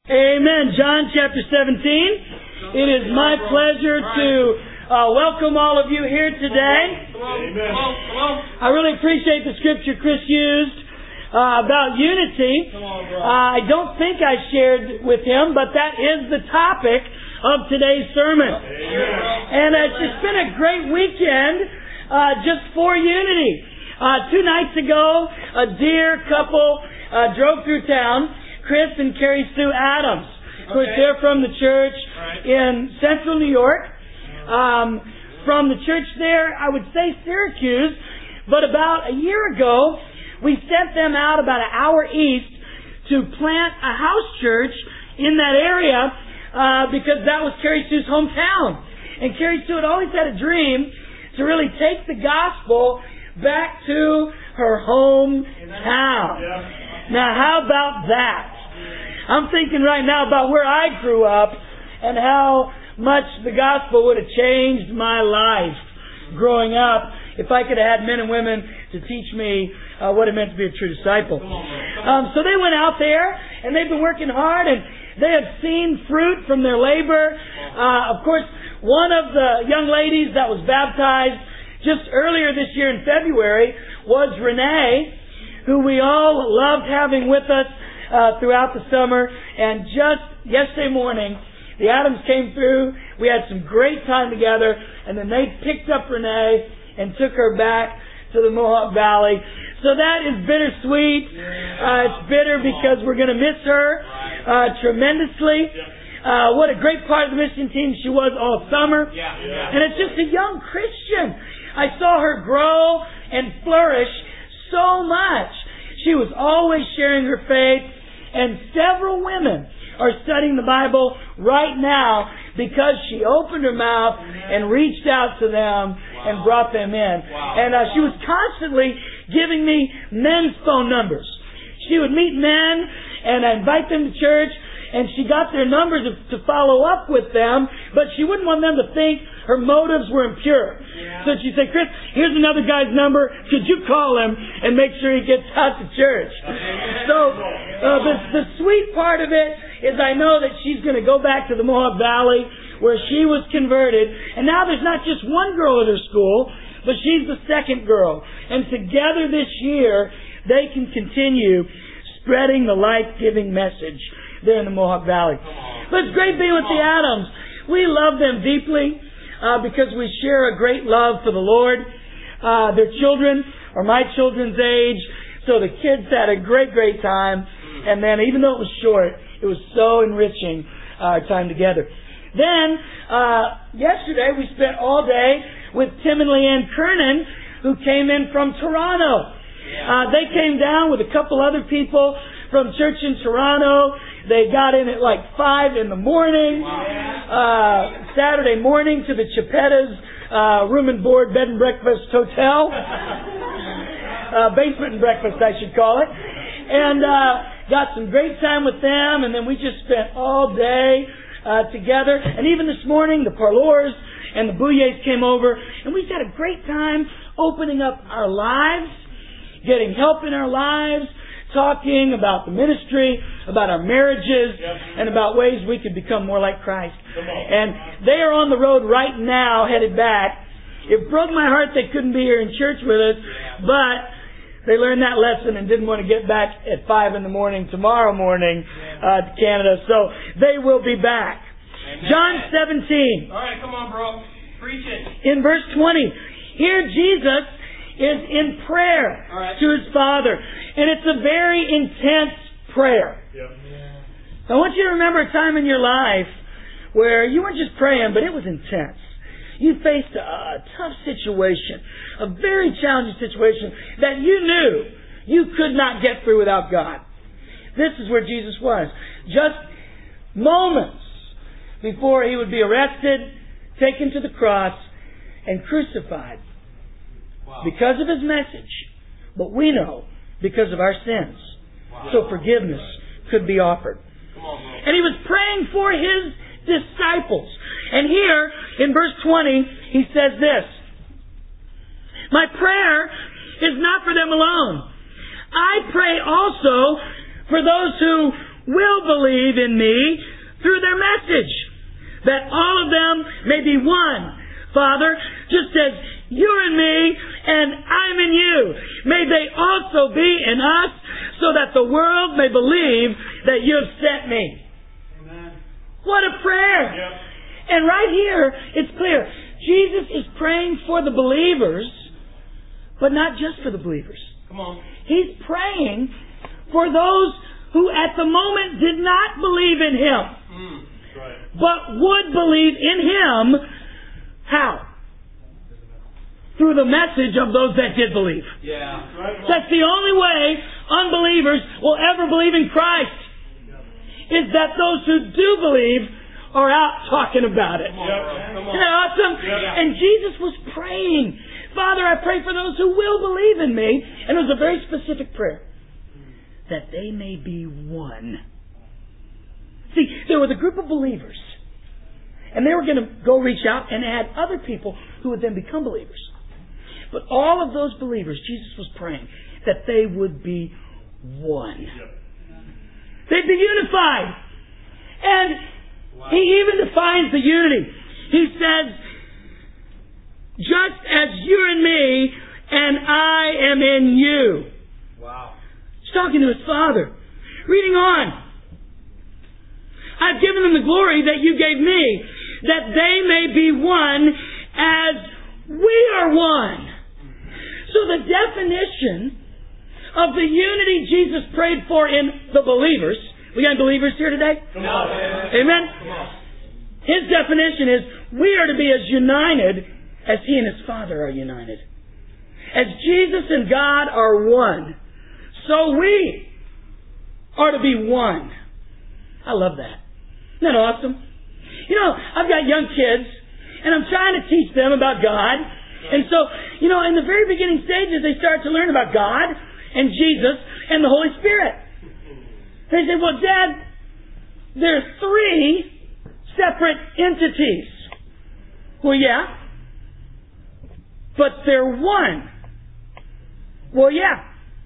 Amen. John chapter 17. It is my pleasure to welcome all of you here today. Amen. I really appreciate the scripture Chris used about unity. I don't think I shared with him, but that is the topic of today's sermon. And it's just been a great weekend just for unity. 2 nights ago, a dear couple drove through town. Chris and Carrie Sue Adams. Of course, they're from the church in central New York. From the church there, I would say Syracuse. But about a year ago, we sent them out about an hour east to plant a house church in that area because that was Carrie Sue's hometown. And Carrie Sue had always had a dream to really take the gospel back to her hometown. Now, how about that? I'm thinking right now about where I grew up and how much the gospel would have changed my life growing up if I could have had men and women to teach me what it meant to be a true disciple. So they went out there and they've been working hard and they have seen fruit from their labor. Of course, one of the young ladies that was baptized just earlier this year in February was Renee, who we all loved having with us throughout the summer. And just yesterday morning, the Adams came through. We had some great time together. And then they picked up Renee and took her back to the Mohawk Valley. So that is bittersweet. It's bitter because we're going to miss her tremendously. What a great part of the mission team she was all summer. And it's just a young Christian. I saw her grow and flourish so much. She was always sharing her faith. And several women are studying the Bible right now because she opened her mouth and reached out to them and brought them in. And she was constantly giving me men's phone numbers. She would meet men and invite them to church, and she got their numbers to follow up with them, but she wouldn't want them to think her motives were impure. So she'd say, Chris, here's another guy's number. Could you call him and make sure he gets out to church? So the sweet part of it is I know that she's going to go back to the Mohawk Valley where she was converted. And now there's not just one girl at her school, but she's the second girl. And together this year, they can continue spreading the life-giving message there in the Mohawk Valley. But it's great being with the Adams. We love them deeply because we share a great love for the Lord. Their children are my children's age, so the kids had a great time. And then, even though it was short, it was so enriching our time together. Then, yesterday, we spent all day with Tim and Leanne Kernan, who came in from Toronto. They came down with a couple other people from church in Toronto. They got in at like 5 in the morning, Saturday morning to the Chipetta's room and board, bed and breakfast hotel. Basement and breakfast, I should call it. And got some great time with them. And then we just spent all day together. And even this morning, the Parlours and the Bouillets came over. And we had a great time opening up our lives, getting help in our lives, talking about the ministry, about our marriages, and about ways we could become more like Christ. And they are on the road right now, headed back. It broke my heart they couldn't be here in church with us, but they learned that lesson and didn't want to get back at 5 in the morning tomorrow morning to Canada, so they will be back. Amen. John 17. All right, come on, bro. Preach it. In verse 20, here Jesus is in prayer to His Father. And it's a very intense prayer. I want you to remember a time in your life where you weren't just praying, but it was intense. You faced a tough situation, a very challenging situation that you knew you could not get through without God. This is where Jesus was. Just moments before He would be arrested, taken to the cross, and crucified. Because of His message, but we know because of our sins. So forgiveness could be offered. And He was praying for His disciples. And here, in verse 20, He says this, my prayer is not for them alone. I pray also for those who will believe in me through their message, that all of them may be one. Father, just as you're in me and I'm in you, may they also be in us, so that the world may believe that you have sent me. Amen. What a prayer! Yep. And right here, it's clear. Jesus is praying for the believers, but not just for the believers. Come on. He's praying for those who at the moment did not believe in Him, That's right. but would believe in Him. How? Through the message of those that did believe. Yeah. Right. That's the only way unbelievers will ever believe in Christ, is that those who do believe are out talking about it. Come on, bro. Come on. Isn't that awesome? Yeah. And Jesus was praying, Father, I pray for those who will believe in me. And it was a very specific prayer. That they may be one. See, there was a group of believers. And they were going to go reach out and add other people who would then become believers. But all of those believers, Jesus was praying that they would be one. Yep. They'd be unified. And He even defines the unity. He says, just as you're in me and I am in you. Wow. He's talking to His Father. Reading on. I've given them the glory that you gave me, that they may be one as we are one. So the definition of the unity Jesus prayed for in the believers. We got believers here today? Come on. Amen? Come on. His definition is we are to be as united as He and His Father are united. As Jesus and God are one, so we are to be one. I love that. Isn't that awesome? You know, I've got young kids, and I'm trying to teach them about God. And so, you know, in the very beginning stages, they start to learn about God and Jesus and the Holy Spirit. They say, well, Dad, there are 3 separate entities. Well, yeah. But they're one. Well, yeah.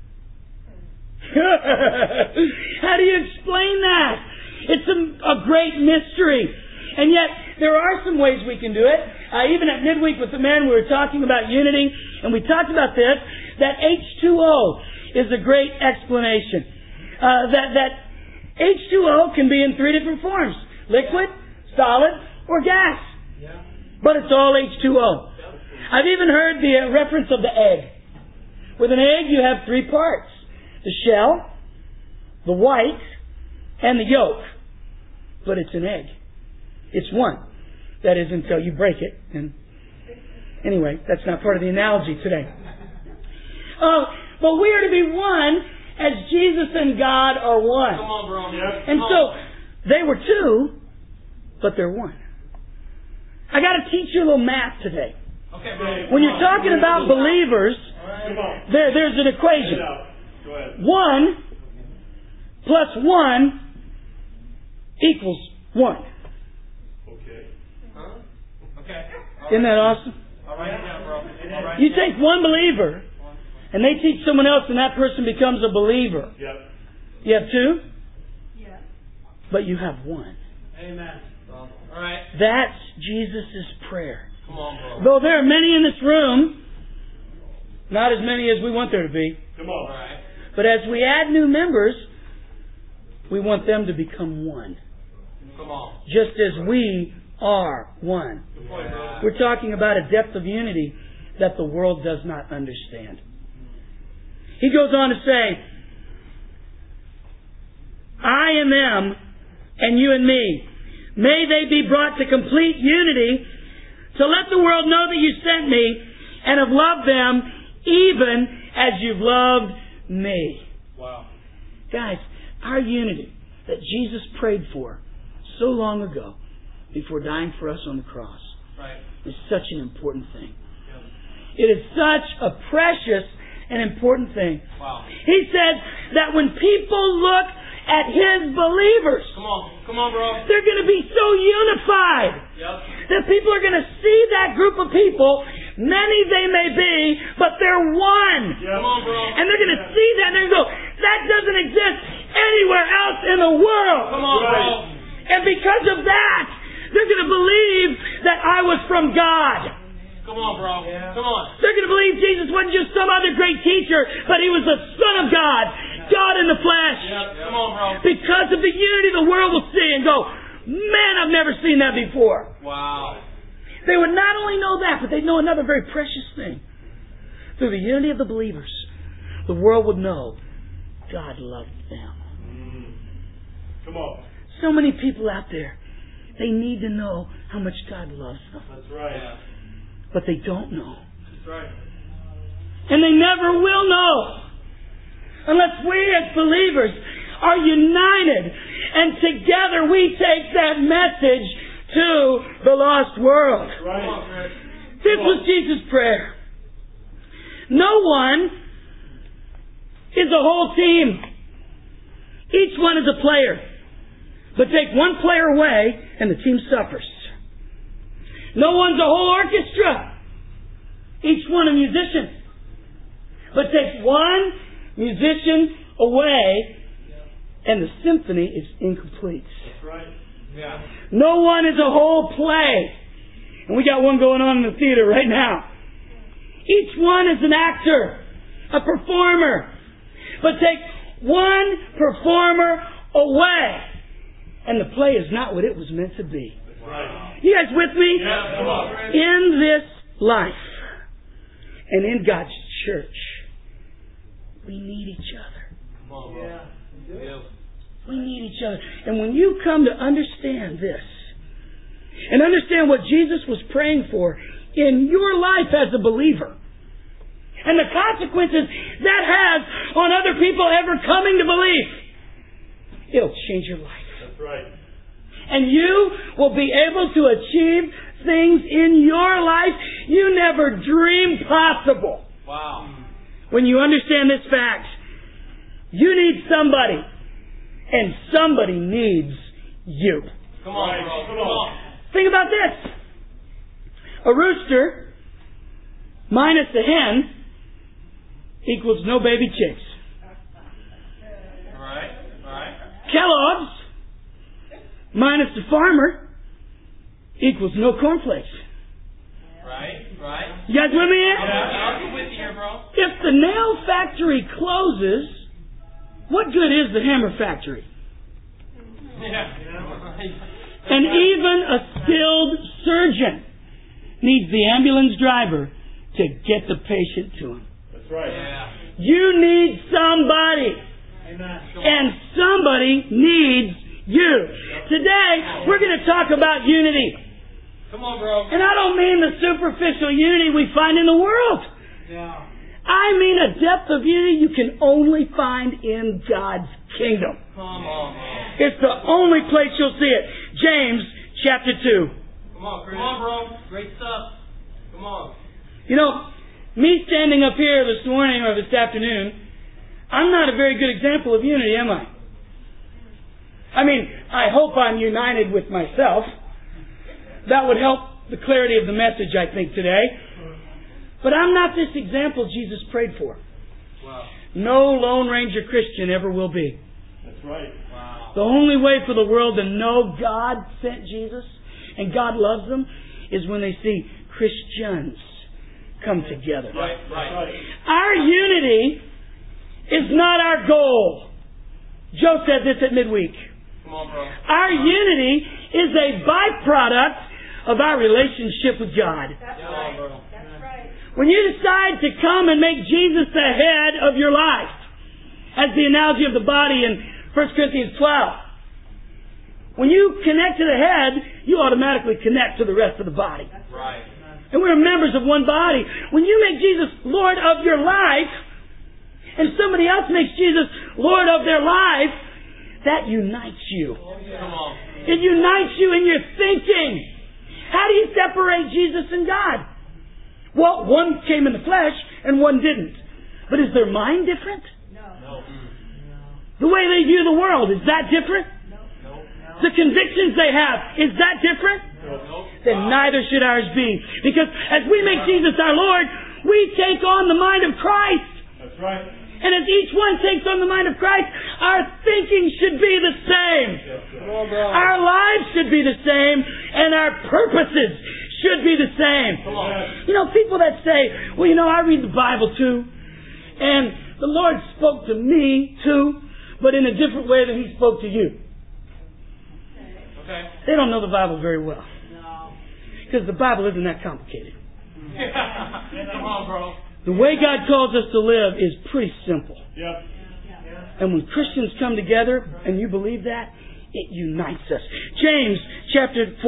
How do you explain that? It's a great mystery. And yet, there are some ways we can do it. Even at midweek with the men, we were talking about unity, and we talked about this, that H2O is a great explanation. That H2O can be in 3 different forms. Liquid, solid, or gas. Yeah. But it's all H2O. I've even heard the reference of the egg. With an egg, you have 3 parts. The shell, the white, and the yolk. But it's an egg. It's one. That is until you break it. And anyway, that's not part of the analogy today. But we are to be one as Jesus and God are one. Come on, bro. Yep. And so, they were 2, but they're one. I got to teach you a little math today. Okay, bro. When you're talking about believers, there's an equation. Go ahead. 1 plus 1 equals 1. Okay. Huh? Okay. Isn't that awesome? All right, now, bro. All right. You take one believer, and they teach someone else, and that person becomes a believer. Yep. You have 2, Yeah. but you have 1. Amen. All right. That's Jesus' prayer. Come on, bro. Though there are many in this room, not as many as we want there to be, Come on. All right. but as we add new members, we want them to become one. Come on. Just as we are one. Good point, bro. We're talking about a depth of unity that the world does not understand. He goes on to say, I and them, and you and me, may they be brought to complete unity, to let the world know that you sent me and have loved them even as you've loved me. Wow. Guys, our unity that Jesus prayed for so long ago before dying for us on the cross Right. is such an important thing. Yeah. It is such a precious and important thing. Wow. He said that when people look at His believers, Come on, bro. they're going to be so unified Yep. that people are going to see that group of people, many they may be, but they're one. Come on, bro. And they're going to see that and they're going to go, that doesn't exist anywhere else in the world. Come on, bro. And because of that, they're going to believe that I was from God. Come on, bro. Come on. They're going to believe Jesus wasn't just some other great teacher, but He was the Son of God, God in the flesh. Come on, bro. Because of the unity, the world will see and go, man, I've never seen that before. Wow. They would not only know that, but they'd know another very precious thing. Through the unity of the believers, the world would know God loved them. Come on. So many people out there, they need to know how much God loves them. That's right. But they don't know. That's right. And they never will know. Unless we as believers are united and together we take that message to the lost world. That's right. This was Jesus' prayer. No one is a whole team. Each one is a player. But take one player away and the team suffers. No one's a whole orchestra. Each one a musician. But take one musician away and the symphony is incomplete. That's right. Yeah. No one is a whole play. And we got one going on in the theater right now. Each one is an actor, a performer. But take one performer away and the play is not what it was meant to be. That's right. You guys with me? Yeah, come on. In this life and in God's church, we need each other. Come on, bro. Yeah. We need each other. And when you come to understand this and understand what Jesus was praying for in your life as a believer and the consequences that has on other people ever coming to believe, it'll change your life. That's right. And you will be able to achieve things in your life you never dreamed possible. Wow. When you understand this fact, you need somebody, and somebody needs you. Come on, bro. Come on. Think about this. A rooster minus a hen equals no baby chicks. All right. All right. Kellogg's minus the farmer equals no cornflakes. Right. Right. You guys with me here? Yeah, I'm with you here, bro. If the nail factory closes, what good is the hammer factory? Yeah. And even a skilled surgeon needs the ambulance driver to get the patient to him. That's right. Yeah. You need somebody. Amen. And somebody needs you. Today, we're going to talk about unity. Come on, bro. And I don't mean the superficial unity we find in the world. Yeah. I mean a depth of unity you can only find in God's kingdom. Come on, bro. It's the only place you'll see it. James chapter 2. Come on, Chris. Come on, bro. Great stuff. Come on. You know, me standing up here this morning or this afternoon, I'm not a very good example of unity, am I? I mean, I hope I'm united with myself. That would help the clarity of the message, I think, today. But I'm not this example Jesus prayed for. Wow. No Lone Ranger Christian ever will be. That's right. Wow. The only way for the world to know God sent Jesus and God loves them is when they see Christians come together. Right. Right. Our unity is not our goal. Joe said this at midweek. Come on, bro. Our unity is a byproduct of our relationship with God. That's right. Bro. When you decide to come and make Jesus the head of your life, as the analogy of the body in 1 Corinthians 12, when you connect to the head, you automatically connect to the rest of the body. Right. And we're members of one body. When you make Jesus Lord of your life, and somebody else makes Jesus Lord of their life, that unites you. Come on. It unites you in your thinking. How do you separate Jesus and God? Well, one came in the flesh and one didn't. But is their mind different? No. The way they view the world, is that different? No. The convictions they have, is that different? No. Then neither should ours be. Because as we make Jesus our Lord, we take on the mind of Christ. That's right. And as each one takes on the mind of Christ, our thinking should be the same. Our lives should be the same, and our purposes should be the same. You know, people that say, well, you know, I read the Bible too, and the Lord spoke to me too, but in a different way than He spoke to you. They don't know the Bible very well. Because the Bible isn't that complicated. Come on, bro. The way God calls us to live is pretty simple. Yep. And when Christians come together, and you believe that, it unites us. James chapter 2.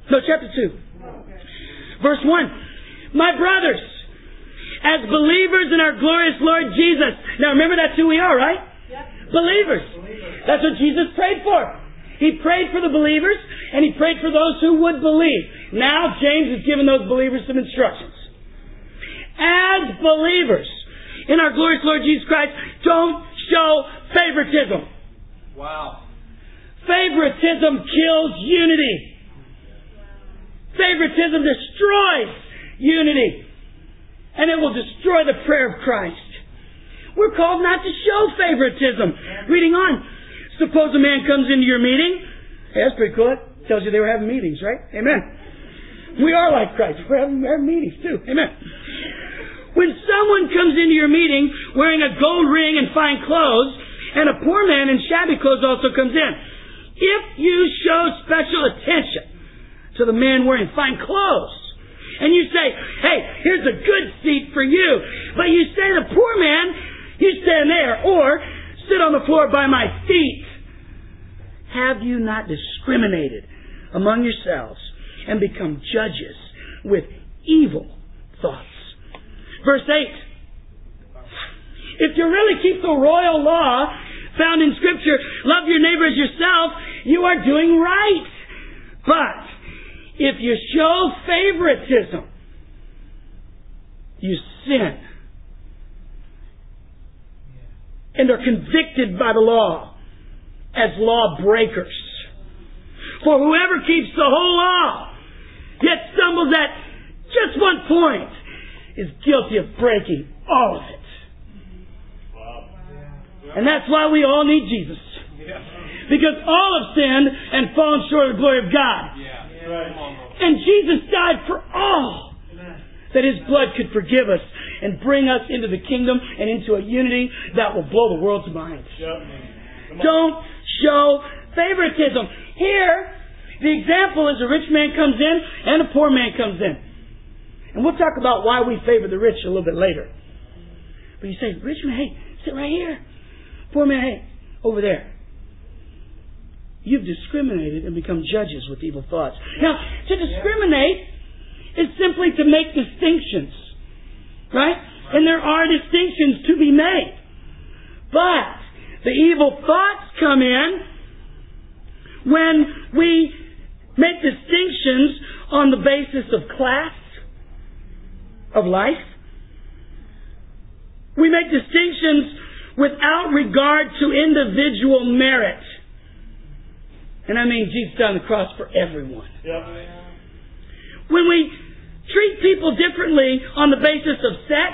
Verse 1. My brothers, as believers in our glorious Lord Jesus. Now remember, that's who we are, right? Believers. That's what Jesus prayed for. He prayed for the believers, and He prayed for those who would believe. Now James is giving those believers some instructions. As believers in our glorious Lord Jesus Christ, don't show favoritism. Wow. Favoritism kills unity. Favoritism destroys unity. And it will destroy the prayer of Christ. We're called not to show favoritism. Reading on. Suppose a man comes into your meeting. Hey, that's pretty cool. It tells you they were having meetings, right? Amen. We are like Christ. We're having meetings too. Amen. When someone comes into your meeting wearing a gold ring and fine clothes, and a poor man in shabby clothes also comes in, if you show special attention to the man wearing fine clothes, and you say, hey, here's a good seat for you, but you say to the poor man, you stand there, or sit on the floor by my feet, have you not discriminated among yourselves and become judges with evil thoughts? Verse 8. If you really keep the royal law found in Scripture, love your neighbor as yourself, you are doing right. But if you show favoritism, you sin and are convicted by the law as lawbreakers. For whoever keeps the whole law, yet stumbles at just one point, is guilty of breaking all of it. And that's why we all need Jesus. Because all have sinned and fallen short of the glory of God. And Jesus died for all, that His blood could forgive us and bring us into the kingdom and into a unity that will blow the world's minds. Don't show favoritism. Here, the example is a rich man comes in and a poor man comes in. And we'll talk about why we favor the rich a little bit later. But you say, rich man, hey, sit right here. Poor man, hey, over there. You've discriminated and become judges with evil thoughts. Now, to discriminate is simply to make distinctions. Right? And there are distinctions to be made. But the evil thoughts come in when we make distinctions on the basis of class, of life. We make distinctions without regard to individual merit. And I mean, Jesus died on the cross for everyone. When we treat people differently on the basis of sex,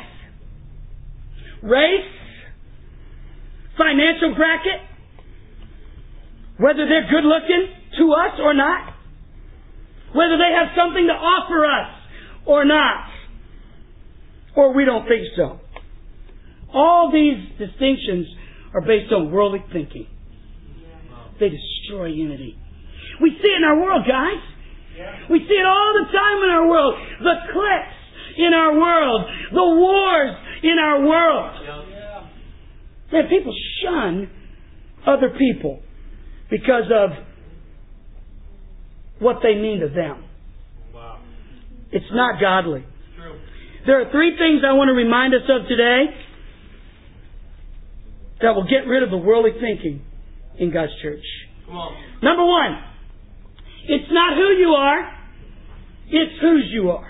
race, financial bracket, whether they're good looking to us or not, whether they have something to offer us or not, or we don't think so. All these distinctions are based on worldly thinking. They destroy unity. We see it in our world, guys. We see it all the time in our world. The cliques in our world. The wars in our world. Man, people shun other people because of what they mean to them. It's not godly. There are three things I want to remind us of today that will get rid of the worldly thinking in God's church. Number one, it's not who you are, it's whose you are.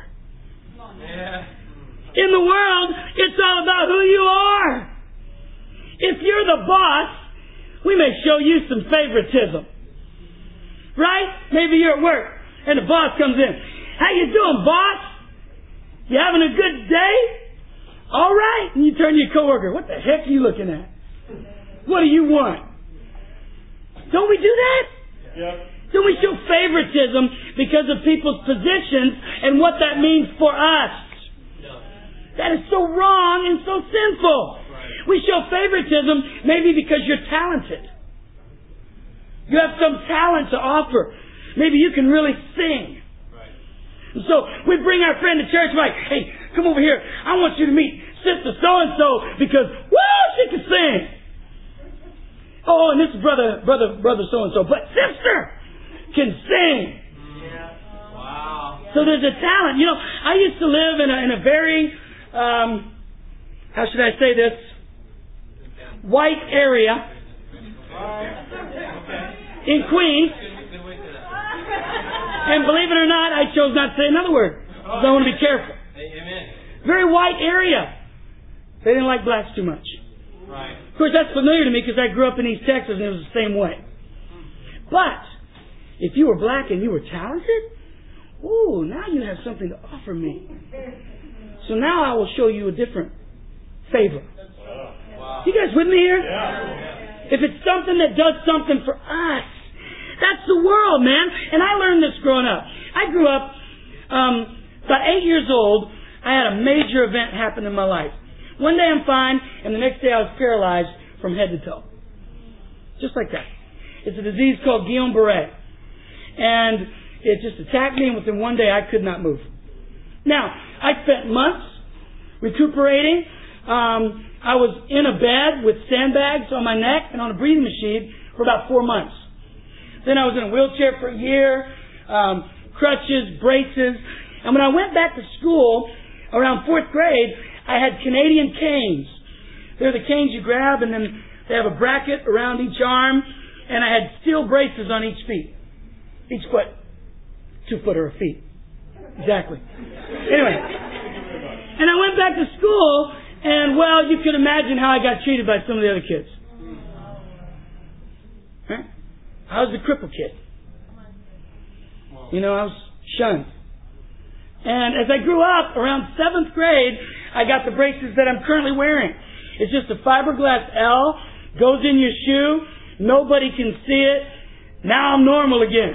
In the world, it's all about who you are. If you're the boss, we may show you some favoritism. Right? Maybe you're at work and the boss comes in. How you doing, boss? You having a good day? All right. And you turn to your coworker. What the heck are you looking at? What do you want? Don't we do that? Yep. Don't we show favoritism because of people's positions and what that means for us? That is so wrong and so sinful. We show favoritism maybe because you're talented. You have some talent to offer. Maybe you can really sing. And so we bring our friend to church like, hey, come over here. I want you to meet Sister So-and-so because, woo, she can sing. Oh, and this is brother so-and-so. But sister can sing. Wow. So there's a talent. You know, I used to live in a very, how should I say this? White area in Queens. And believe it or not, I chose not to say another word. Because I want to be careful. Amen. Very white area. They didn't like blacks too much. Right. Of course, that's familiar to me because I grew up in East Texas and it was the same way. But if you were black and you were talented, ooh, now you have something to offer me. So now I will show you a different favor. Wow. You guys with me here? Yeah. If it's something that does something for us, that's the world, man. And I learned this growing up. I grew up, about 8 years old, I had a major event happen in my life. One day I'm fine, and the next day I was paralyzed from head to toe. Just like that. It's a disease called Guillain-Barré. And it just attacked me, and within one day I could not move. Now, I spent months recuperating. I was in a bed with sandbags on my neck and on a breathing machine for about 4 months. Then I was in a wheelchair for a year, crutches, braces. And when I went back to school around 4th grade, I had Canadian canes. They're the canes you grab and then they have a bracket around each arm. And I had steel braces on each foot. 2 foot or a feet. Exactly. Anyway. And I went back to school and, well, you can imagine how I got treated by some of the other kids. Right? I was the cripple kid. You know, I was shunned. And as I grew up, around 7th grade, I got the braces that I'm currently wearing. It's just a fiberglass L, goes in your shoe, nobody can see it. Now I'm normal again.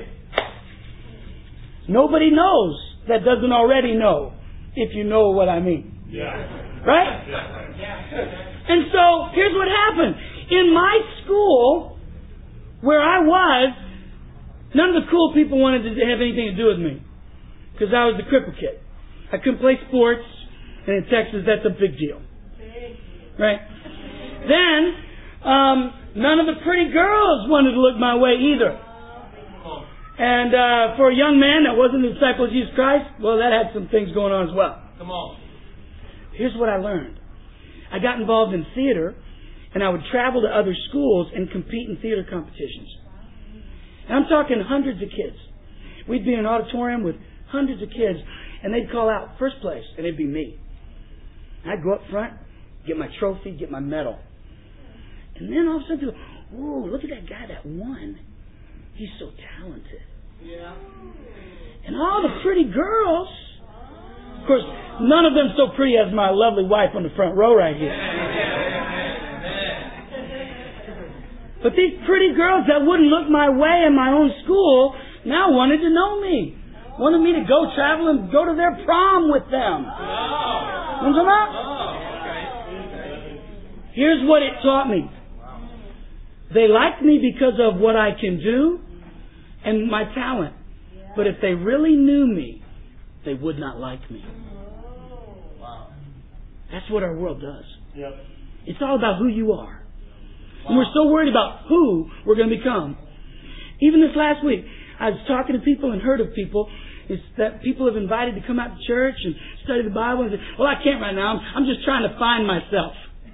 Nobody knows that doesn't already know, if you know what I mean. Yeah. Right? Yeah. And so, here's what happened. In my school, where I was, none of the cool people wanted to have anything to do with me. Because I was the cripple kid. I couldn't play sports, and in Texas, that's a big deal. Right? Then, none of the pretty girls wanted to look my way either. And for a young man that wasn't a disciple of Jesus Christ, well, that had some things going on as well. Come on. Here's what I learned. I got involved in theater, and I would travel to other schools and compete in theater competitions. And I'm talking hundreds of kids. We'd be in an auditorium with hundreds of kids, and they'd call out first place, and it'd be me. I'd go up front, get my trophy, get my medal. And then all of a sudden, people, whoa, look at that guy that won. He's so talented. Yeah. And all the pretty girls, of course, none of them so pretty as my lovely wife on the front row right here. But these pretty girls that wouldn't look my way in my own school now wanted to know me. Wanted me to go travel and go to their prom with them. You know what I'm talking about? Here's what it taught me. They liked me because of what I can do and my talent. But if they really knew me, they would not like me. That's what our world does. Yep. It's all about who you are. And we're so worried about who we're going to become. Even this last week, I was talking to people and heard of people that people have invited to come out to church and study the Bible and say, well, I can't right now. I'm just trying to find myself.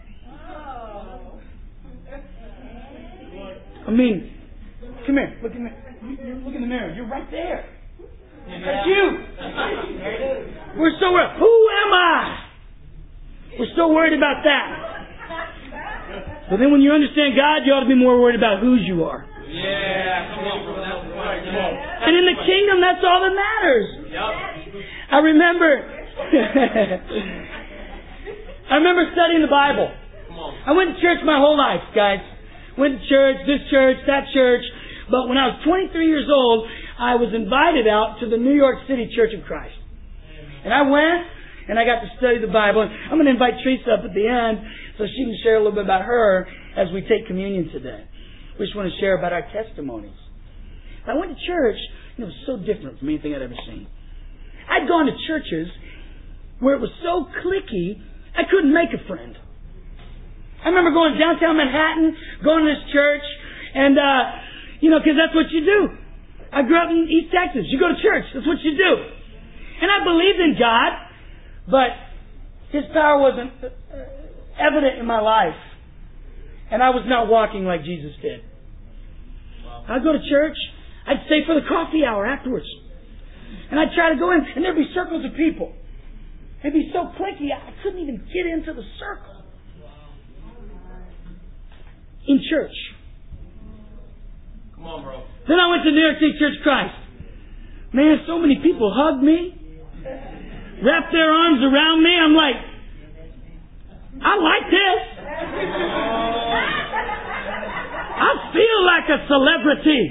I mean, come here. Look in the mirror. You're right there. That's you. We're so worried. Who am I? We're so worried about that. But then when you understand God, you ought to be more worried about whose you are. Yeah, come on, bro. That's right. Come on. And in the kingdom, that's all that matters. Yep. I remember I remember studying the Bible. Come on. I went to church my whole life, guys. Went to church, this church, that church. But when I was 23 years old, I was invited out to the New York City Church of Christ. And I went, and I got to study the Bible. And I'm going to invite Teresa up at the end so she can share a little bit about her as we take communion today. We just want to share about our testimonies. I went to church, and it was so different from anything I'd ever seen. I'd gone to churches where it was so cliquey, I couldn't make a friend. I remember going downtown Manhattan, going to this church, and, because that's what you do. I grew up in East Texas. You go to church. That's what you do. And I believed in God, but His power wasn't evident in my life. And I was not walking like Jesus did. I'd go to church. I'd stay for the coffee hour afterwards. And I'd try to go in, and there'd be circles of people. It'd be so cliquey, I couldn't even get into the circle. In church. Come on, bro. Then I went to New York City Church of Christ. Man, so many people hugged me, wrapped their arms around me. I'm like, I like this. I feel like a celebrity.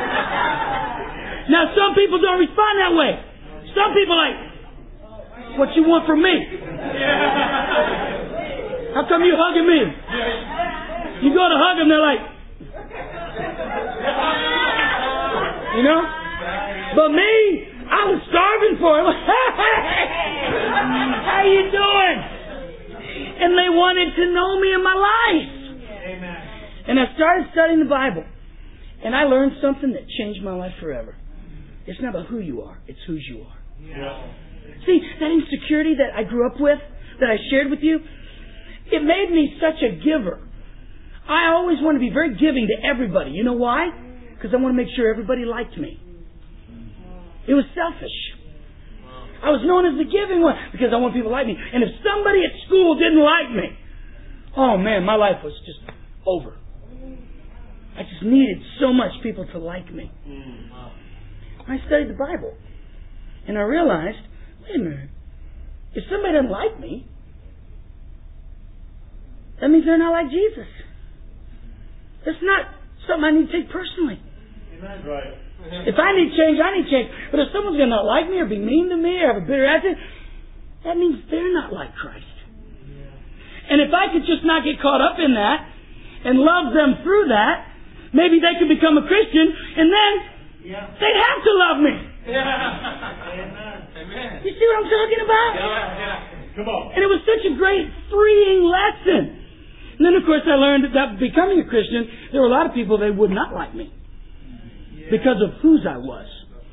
Now, some people don't respond that way. Some people are like, what you want from me? How come you hugging me? You go to hug them, they're like, But me, I was starving for it. How you doing? And they wanted to know me in my life. Amen. And I started studying the Bible. And I learned something that changed my life forever. It's not about who you are, it's whose you are. Yeah. See, that insecurity that I grew up with, that I shared with you, it made me such a giver. I always want to be very giving to everybody. You know why? Because I want to make sure everybody liked me. It was selfish. I was known as the giving one because I want people to like me. And if somebody at school didn't like me, oh man, my life was just over. I just needed so much people to like me. I studied the Bible. And I realized, wait a minute, if somebody doesn't like me, that means they're not like Jesus. That's not something I need to take personally. Amen. Right. If I need change, I need change. But if someone's going to not like me or be mean to me or have a bitter attitude, that means they're not like Christ. And if I could just not get caught up in that and love them through that, maybe they could become a Christian and then they'd have to love me. Amen. You see what I'm talking about? Yeah. Come on. And it was such a great freeing lesson. And then, of course, I learned that becoming a Christian, there were a lot of people that would not like me because of whose I was.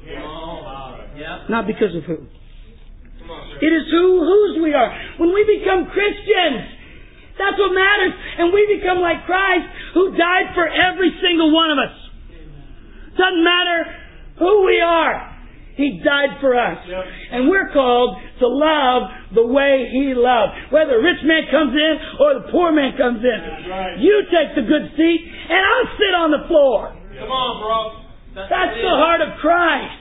Not because of who. It is whose we are. When we become Christians, that's what matters. And we become like Christ, who died for every single one of us. Doesn't matter who we are. He died for us. And we're called to love the way He loved. Whether a rich man comes in or the poor man comes in. You take the good seat and I'll sit on the floor. Come on, bro. That's the heart of Christ.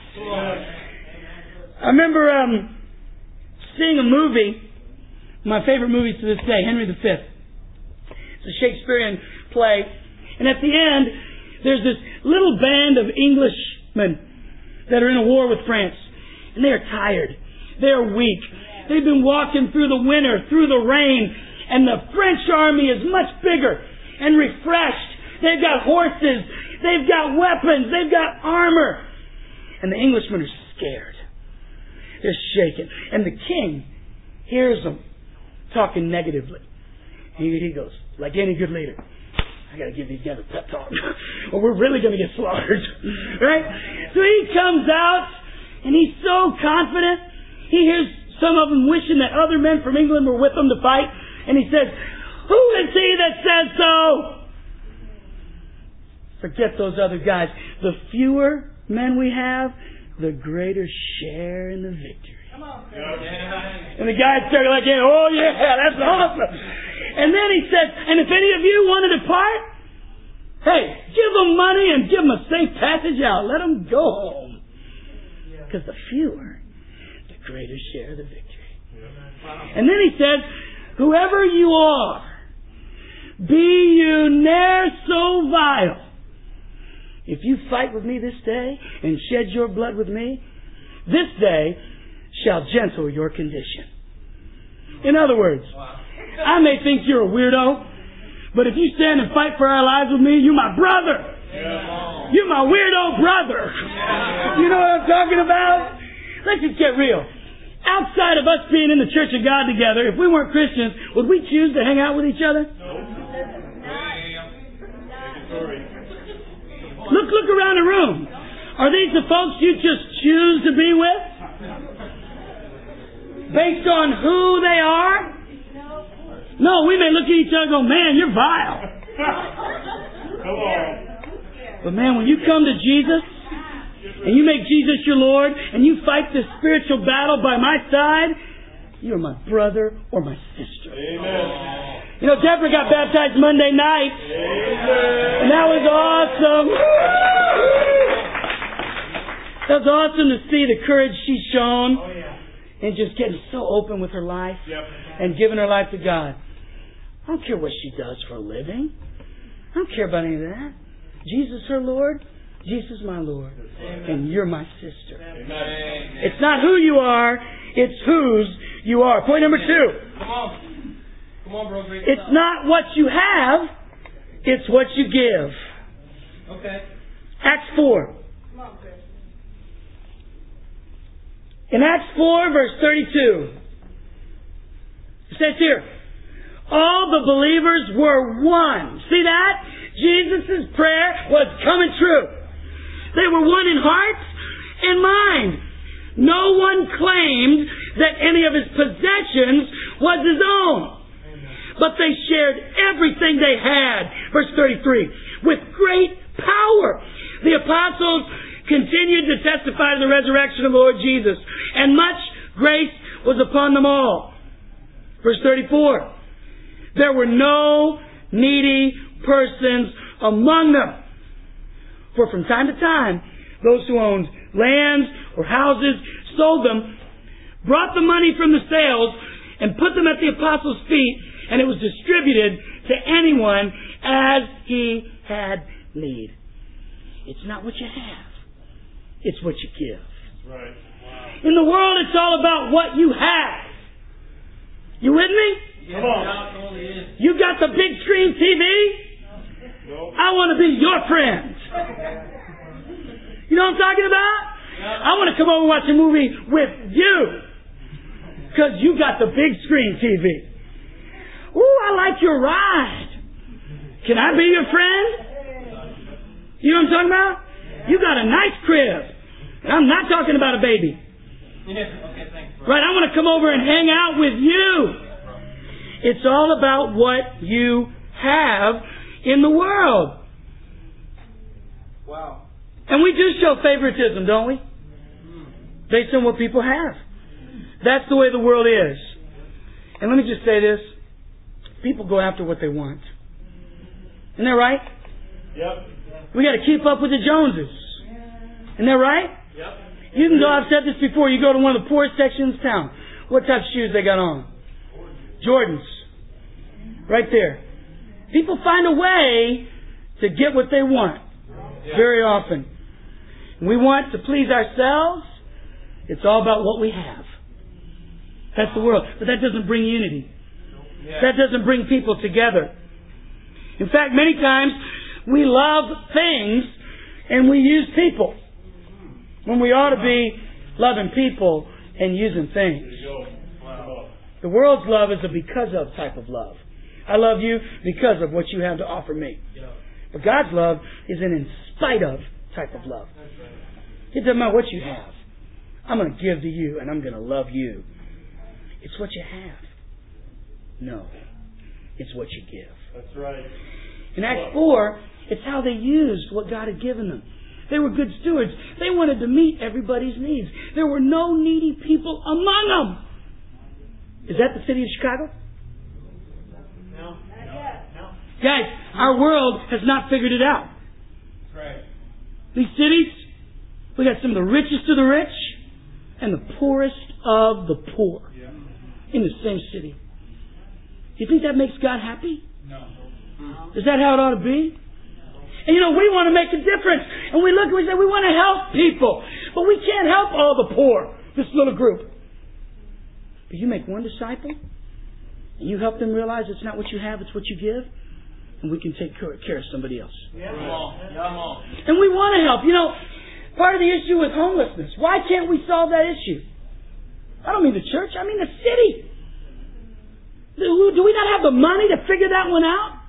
I remember seeing a movie, my favorite movie to this day, Henry V. It's a Shakespearean play. And at the end, there's this little band of Englishmen that are in a war with France. And they are tired. They are weak. They've been walking through the winter, through the rain, and the French army is much bigger and refreshed. They've got horses. They've got weapons. They've got armor. And the Englishmen are scared. They're shaken. And the king hears them talking negatively. He goes, like any good leader, I got to give these guys a pep talk or we're really going to get slaughtered. Right? So he comes out and he's so confident. He hears some of them wishing that other men from England were with them to fight. And he says, who is he that says so? Forget those other guys. The fewer men we have, the greater share in the victory. Come on. And the guy started like, oh yeah, that's awesome. And then he said, and if any of you want to depart, hey, give them money and give them a safe passage out. Let them go home. Because the fewer, the greater share of the victory. And then he said, whoever you are, be you ne'er so vile, if you fight with me this day and shed your blood with me, this day shall gentle your condition. In other words, I may think you're a weirdo, but if you stand and fight for our lives with me, you're my brother. Yeah. You're my weirdo brother. Yeah. You know what I'm talking about? Let's just get real. Outside of us being in the Church of God together, if we weren't Christians, would we choose to hang out with each other? Look around the room. Are these the folks you just choose to be with? Based on who they are? No, we may look at each other and go, man, you're vile. Come on. But man, when you come to Jesus, and you make Jesus your Lord, and you fight this spiritual battle by my side, you're my brother or my sister. Amen. You know, Deborah got baptized Monday night. Amen. And that was awesome. That was awesome to see the courage she's shown. Oh, yeah. And just getting so open with her life. Yep. And giving her life to God. I don't care what she does for a living. I don't care about any of that. Jesus her Lord. Jesus my Lord. Amen. And you're my sister. Amen. It's not who you are. It's whose you are. Point number 2. Come on. Come on, bro. It's not what you have. It's what you give. Okay. Acts 4. Come on, Chris. In Acts 4, verse 32, it says here, all the believers were one. See that? Jesus' prayer was coming true. They were one in heart and mind. No one claimed that any of his possessions was his own. But they shared everything they had. Verse 33. With great power, the apostles continued to testify to the resurrection of the Lord Jesus. And much grace was upon them all. Verse 34. There were no needy persons among them. For from time to time, those who owned lands or houses sold them, brought the money from the sales, and put them at the apostles' feet, and it was distributed to anyone as he had need. It's not what you have. It's what you give. That's right. Wow. In the world, it's all about what you have. You with me? Come on. You got the big screen TV? Nope. I want to be your friend. You know what I'm talking about? I want to come over and watch a movie with you. Because you got the big screen TV. Ooh, I like your ride. Can I be your friend? You know what I'm talking about? You got a nice crib. And I'm not talking about a baby. Okay, thanks, bro. Right, I want to come over and hang out with you. It's all about what you have in the world. Wow. And we do show favoritism, don't we? Based on what people have. That's the way the world is. And let me just say this. People go after what they want. Isn't that right? Yep. We got to keep up with the Joneses. Isn't that right? Yep. You can go, I've said this before, you go to one of the poorest sections of town. What type of shoes they got on? Jordans. Right there. People find a way to get what they want. Very often. We want to please ourselves. It's all about what we have. That's the world. But that doesn't bring unity. That doesn't bring people together. In fact, many times we love things and we use people when we ought to be loving people and using things. There you go. Wow. The world's love is a because of type of love. I love you because of what you have to offer me. But God's love is an in spite of type of love. It doesn't matter what you have. I'm going to give to you and I'm going to love you. It's what you have. No. It's what you give. That's right. In Acts 4, it's how they used what God had given them. They were good stewards. They wanted to meet everybody's needs. There were no needy people among them. Is that the city of Chicago? No. Guys, our world has not figured it out. Right. These cities, we got some of the richest of the rich and the poorest of the poor in the same city. You think that makes God happy? No. Is that how it ought to be? And we want to make a difference. And we look and we say, we want to help people. But we can't help all the poor, this little group. But you make one disciple, and you help them realize it's not what you have, it's what you give, and we can take care of somebody else. And we want to help. Part of the issue with homelessness, why can't we solve that issue? I don't mean the church, I mean the city. Do we not have the money to figure that one out?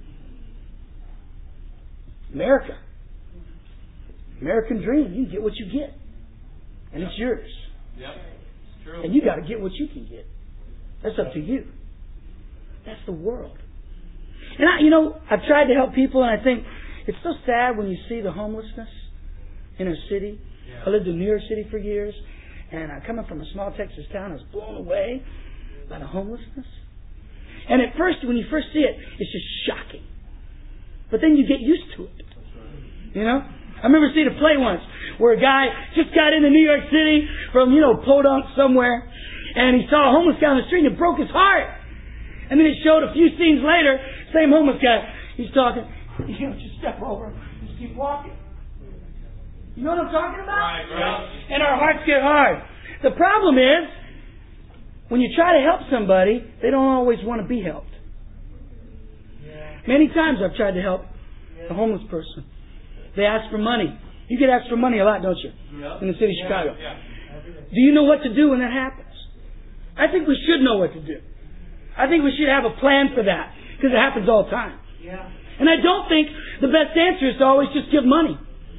America. American dream. You get what you get. And it's yours. Yep. It's true. And you got to get what you can get. That's up to you. That's the world. And I've tried to help people, and I think it's so sad when you see the homelessness in a city. Yeah. I lived in New York City for years, and coming from a small Texas town, I was blown away by the homelessness. And at first, when you first see it, it's just shocking. But then you get used to it. I remember seeing a play once where a guy just got into New York City from, Podunk somewhere, and he saw a homeless guy on the street and it broke his heart. And then it showed a few scenes later, same homeless guy, he's talking, just step over, just keep walking. You know what I'm talking about? Right. And our hearts get hard. The problem is, when you try to help somebody, they don't always want to be helped. Many times I've tried to help a homeless person. They ask for money. You get asked for money a lot, don't you? Yep. In the city of Chicago. Yeah. Do you know what to do when that happens? I think we should know what to do. I think we should have a plan for that, because it happens all the time. Yeah. And I don't think the best answer is to always just give money.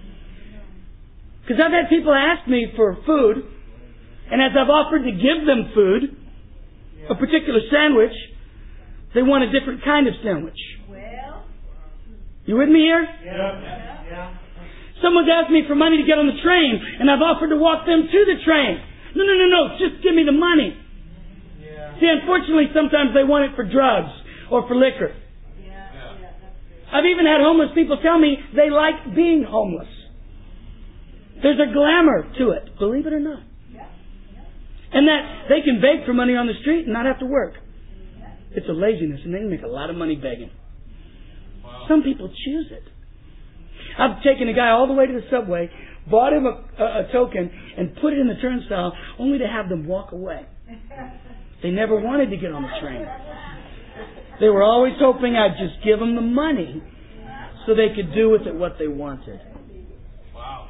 Because I've had people ask me for food, and as I've offered to give them food, a particular sandwich, they want a different kind of sandwich. You with me here? Yeah. Someone's asked me for money to get on the train, and I've offered to walk them to the train. No. Just give me the money. Yeah. See, unfortunately, sometimes they want it for drugs or for liquor. I've even had homeless people tell me they like being homeless. There's a glamour to it, believe it or not. And that they can beg for money on the street and not have to work. It's a laziness, and they can make a lot of money begging. Some people choose it. I've taken a guy all the way to the subway, bought him a token, and put it in the turnstile, only to have them walk away. They never wanted to get on the train. They were always hoping I'd just give them the money so they could do with it what they wanted. Wow.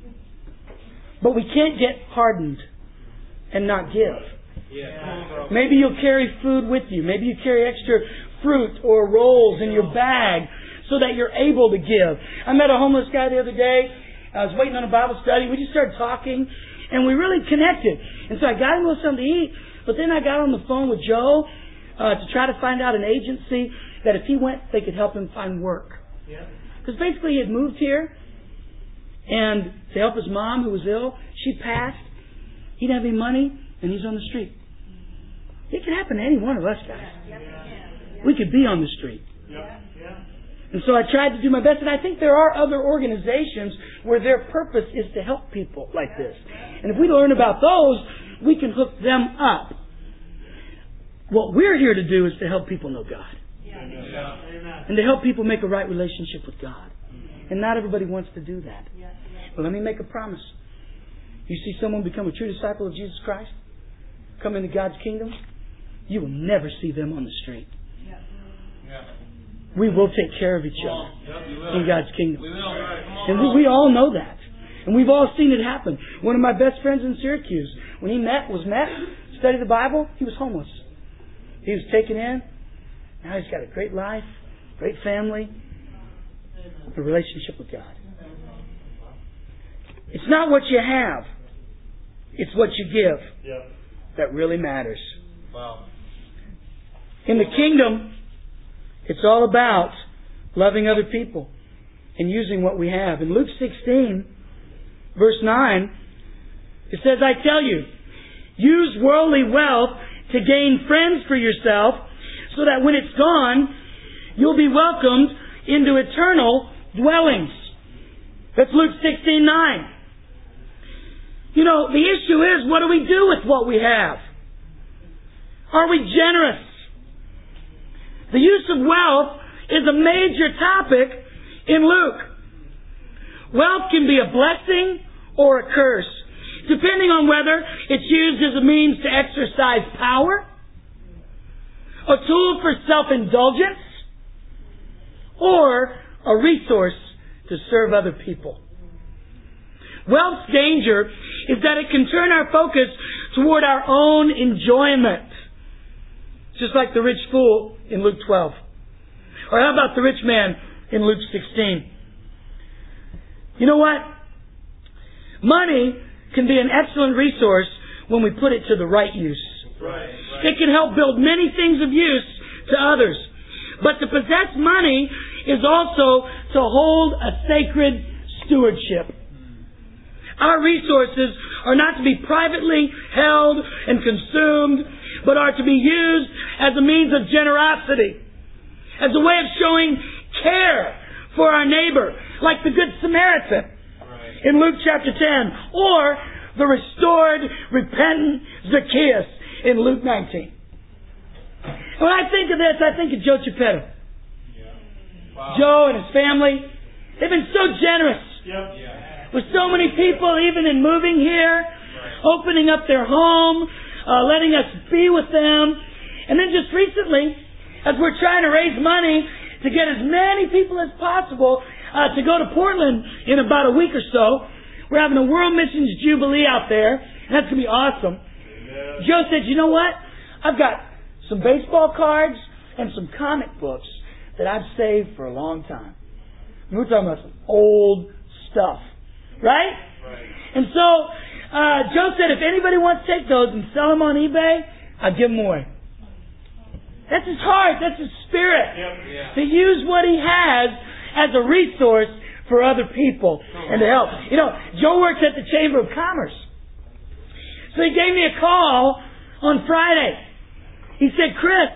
But we can't get hardened and not give. Yeah. Maybe you'll carry food with you. Maybe you carry extra fruit or rolls in your bag so that you're able to give. I met a homeless guy the other day. I was waiting on a Bible study. We just started talking, and we really connected. And so I got him a little something to eat, but then I got on the phone with Joe to try to find out an agency that if he went, they could help him find work. Because basically he had moved here, and to help his mom, who was ill, she passed. He didn't have any money, and he's on the street. It can happen to any one of us, guys. We could be on the street. And so I tried to do my best, and I think there are other organizations where their purpose is to help people like this. And if we learn about those, we can hook them up. What we're here to do is to help people know God. And to help people make a right relationship with God. And not everybody wants to do that. But let me make a promise. You see someone become a true disciple of Jesus Christ, come into God's kingdom, you will never see them on the street. We will take care of each other in God's kingdom. And we all know that. And we've all seen it happen. One of my best friends in Syracuse, when he was met, studied the Bible, he was homeless. He was taken in. Now he's got a great life, great family, a relationship with God. It's not what you have. It's what you give that really matters. Wow. In the kingdom, it's all about loving other people and using what we have. In Luke 16, verse 9, it says, I tell you, use worldly wealth to gain friends for yourself, so that when it's gone, you'll be welcomed into eternal dwellings. That's Luke 16:9. You know, the issue is, what do we do with what we have? Are we generous? The use of wealth is a major topic in Luke. Wealth can be a blessing or a curse, depending on whether it's used as a means to exercise power, a tool for self-indulgence, or a resource to serve other people. Wealth's danger is that it can turn our focus toward our own enjoyment. Just like the rich fool in Luke 12. Or how about the rich man in Luke 16? You know what? Money can be an excellent resource when we put it to the right use. Right. It can help build many things of use to others. But to possess money is also to hold a sacred stewardship. Our resources are not to be privately held and consumed, but are to be used as a means of generosity, as a way of showing care for our neighbor, like the Good Samaritan in Luke chapter 10, or the restored, repentant Zacchaeus in Luke 19. When I think of this, I think of Joe Geppetto. Wow. Joe and his family, they've been so generous. With so many people, even in moving here, opening up their home, letting us be with them. And then just recently, as we're trying to raise money to get as many people as possible to go to Portland in about a week or so, we're having a World Missions Jubilee out there, and that's going to be awesome. Amen. Joe said, you know what? I've got some baseball cards and some comic books that I've saved for a long time. And we're talking about some old stuff. Right? And so, Joe said, if anybody wants to take those and sell them on eBay, I'll give them away. That's his heart. That's his spirit. To use what he has as a resource for other people and to help. You know, Joe works at the Chamber of Commerce. So he gave me a call on Friday. He said, Chris,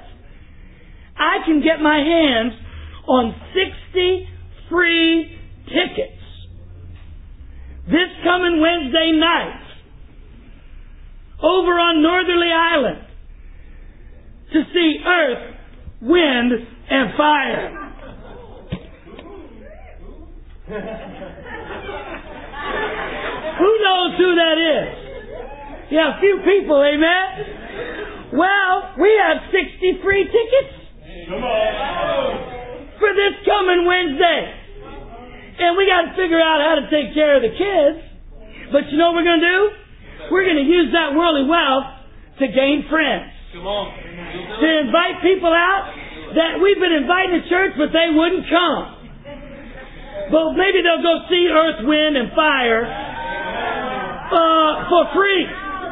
I can get my hands on 60 free tickets this coming Wednesday night over on Northerly Island to see Earth, Wind, and Fire. Who knows who that is? Yeah, a few people, amen? Well, we have 60 free tickets for this coming Wednesday. And we got to figure out how to take care of the kids. But you know what we're going to do? We're going to use that worldly wealth to gain friends. Come on. To invite people out that we've been inviting to church, but they wouldn't come. But maybe they'll go see Earth, Wind, and Fire for free.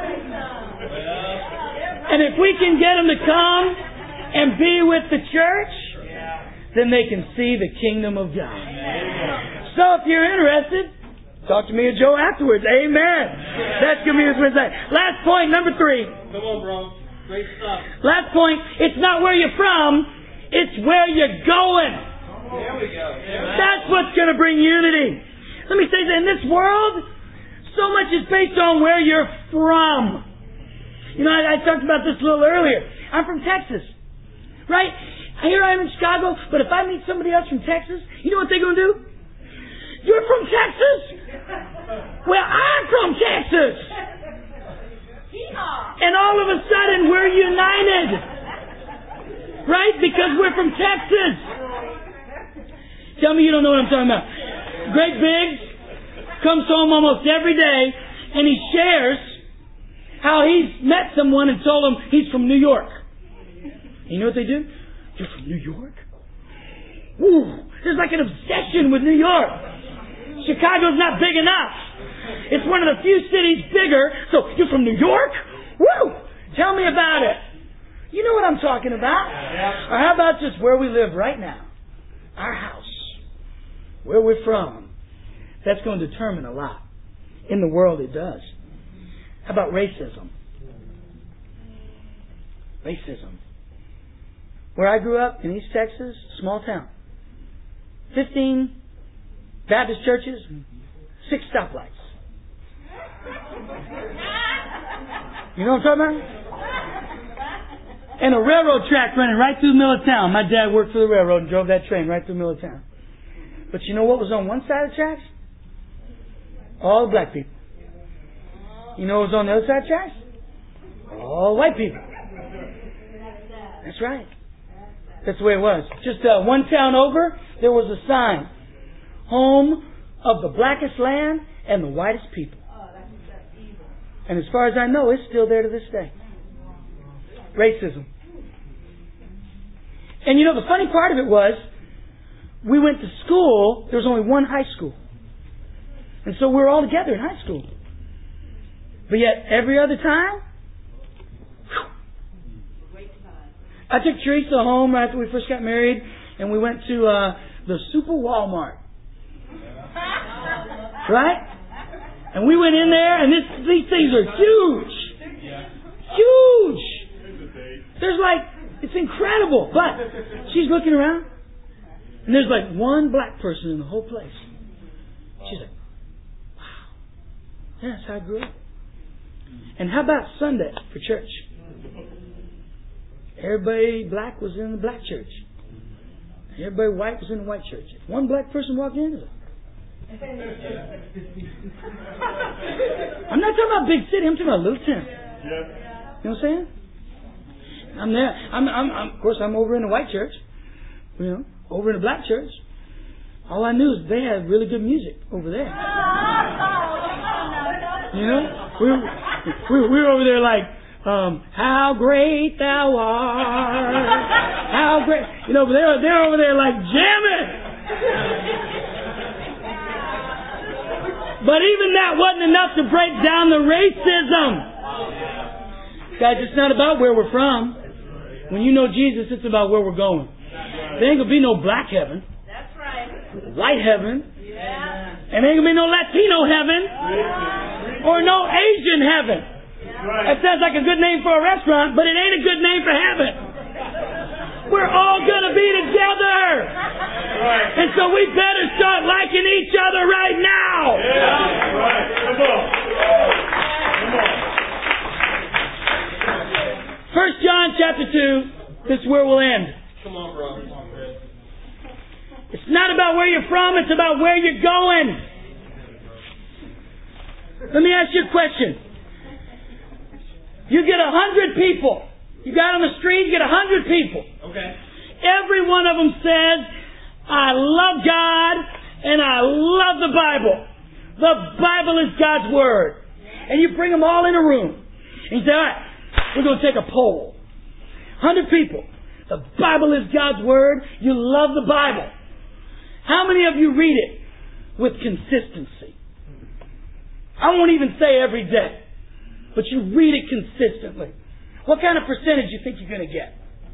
And if we can get them to come and be with the church, then they can see the kingdom of God. So if you're interested, talk to me and Joe afterwards. Amen. That's going to be this Wednesday. Last point, number 3. Come on, bro. Great stuff. Last point, it's not where you're from, it's where you're going. There we go. That's what's going to bring unity. Let me say that in this world, so much is based on where you're from. You know, I talked about this a little earlier. I'm from Texas. Right? Here I am in Chicago, but if I meet somebody else from Texas, you know what they're going to do? You're from Texas? Well, I'm from Texas. And all of a sudden, we're united. Right? Because we're from Texas. Tell me you don't know what I'm talking about. Greg Biggs comes home almost every day, and he shares how he's met someone and told them he's from New York. You know what they do? You're from New York? Ooh, there's like an obsession with New York. Chicago's not big enough. It's one of the few cities bigger. So, you're from New York? Woo! Tell me about it. You know what I'm talking about. Or how about just where we live right now? Our house. Where we're from. That's going to determine a lot. In the world it does. How about racism? Racism. Where I grew up in East Texas, small town. 15 Baptist churches, 6 stoplights. You know what I'm talking about? And a railroad track running right through the middle of town. My dad worked for the railroad and drove that train right through the middle of town. But you know what was on one side of the tracks? All the black people. You know what was on the other side of the tracks? All white people. That's right. That's the way it was. Just one town over, there was a sign. Home of the blackest land and the whitest people. And as far as I know, it's still there to this day. Racism. And you know, the funny part of it was, we went to school, there was only one high school. And so we were all together in high school. But yet, every other time, I took Teresa home right after we first got married, and we went to the Super Walmart. Right? And we went in there, and these things are huge. Huge! There's it's incredible. But she's looking around, and there's one black person in the whole place. She's like, wow. Yeah, that's how I grew up. And how about Sunday for church? Everybody black was in the black church. Everybody white was in the white church. If one black person walked in, I'm not talking about big city. I'm talking about little town. You know what I'm saying? I'm there. Of course, I'm over in the white church. You know, over in the black church. All I knew is they had really good music over there. You know, we were over there how great thou art. How great. You know, but they're over there jamming. But even that wasn't enough to break down the racism. Guys, it's not about where we're from. When you know Jesus, it's about where we're going. There ain't going to be no black heaven. That's right. White heaven. Yeah. And there ain't going to be no Latino heaven. Or no Asian heaven. That sounds like a good name for a restaurant, but it ain't a good name for heaven. We're all going to be together. And so we better start liking each other right now. Yeah, right. Come on. 1 John chapter 2, this is where we'll end. Come on, bro. It's not about where you're from, it's about where you're going. Let me ask you a question. You get 100 people. You got on the street, you get 100 people. Okay. Every one of them says, I love God and I love the Bible. The Bible is God's Word. And you bring them all in a room. And you say, all right, we're going to take a poll. 100 people. The Bible is God's Word. You love the Bible. How many of you read it with consistency? I won't even say every day. But you read it consistently. What kind of percentage do you think you're going to get?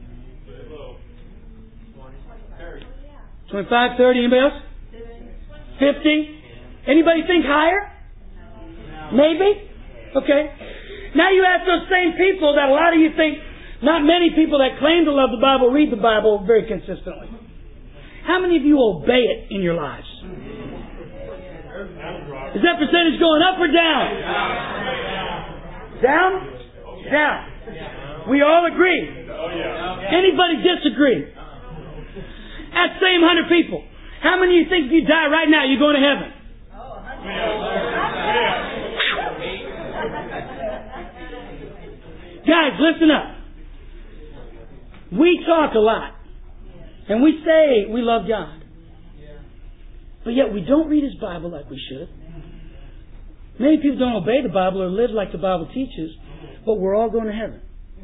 25, 30, anybody else? 50? Anybody think higher? Maybe? Okay. Now you ask those same people that a lot of you think, not many people that claim to love the Bible read the Bible very consistently. How many of you obey it in your lives? Is that percentage going up or down? Down? Down. We all agree. Anybody disagree? That same 100 people. How many of you think if you die right now, you're going to heaven? Guys, listen up. We talk a lot. And we say we love God. But yet we don't read His Bible like we should. Many people don't obey the Bible or live like the Bible teaches, but we're all going to heaven.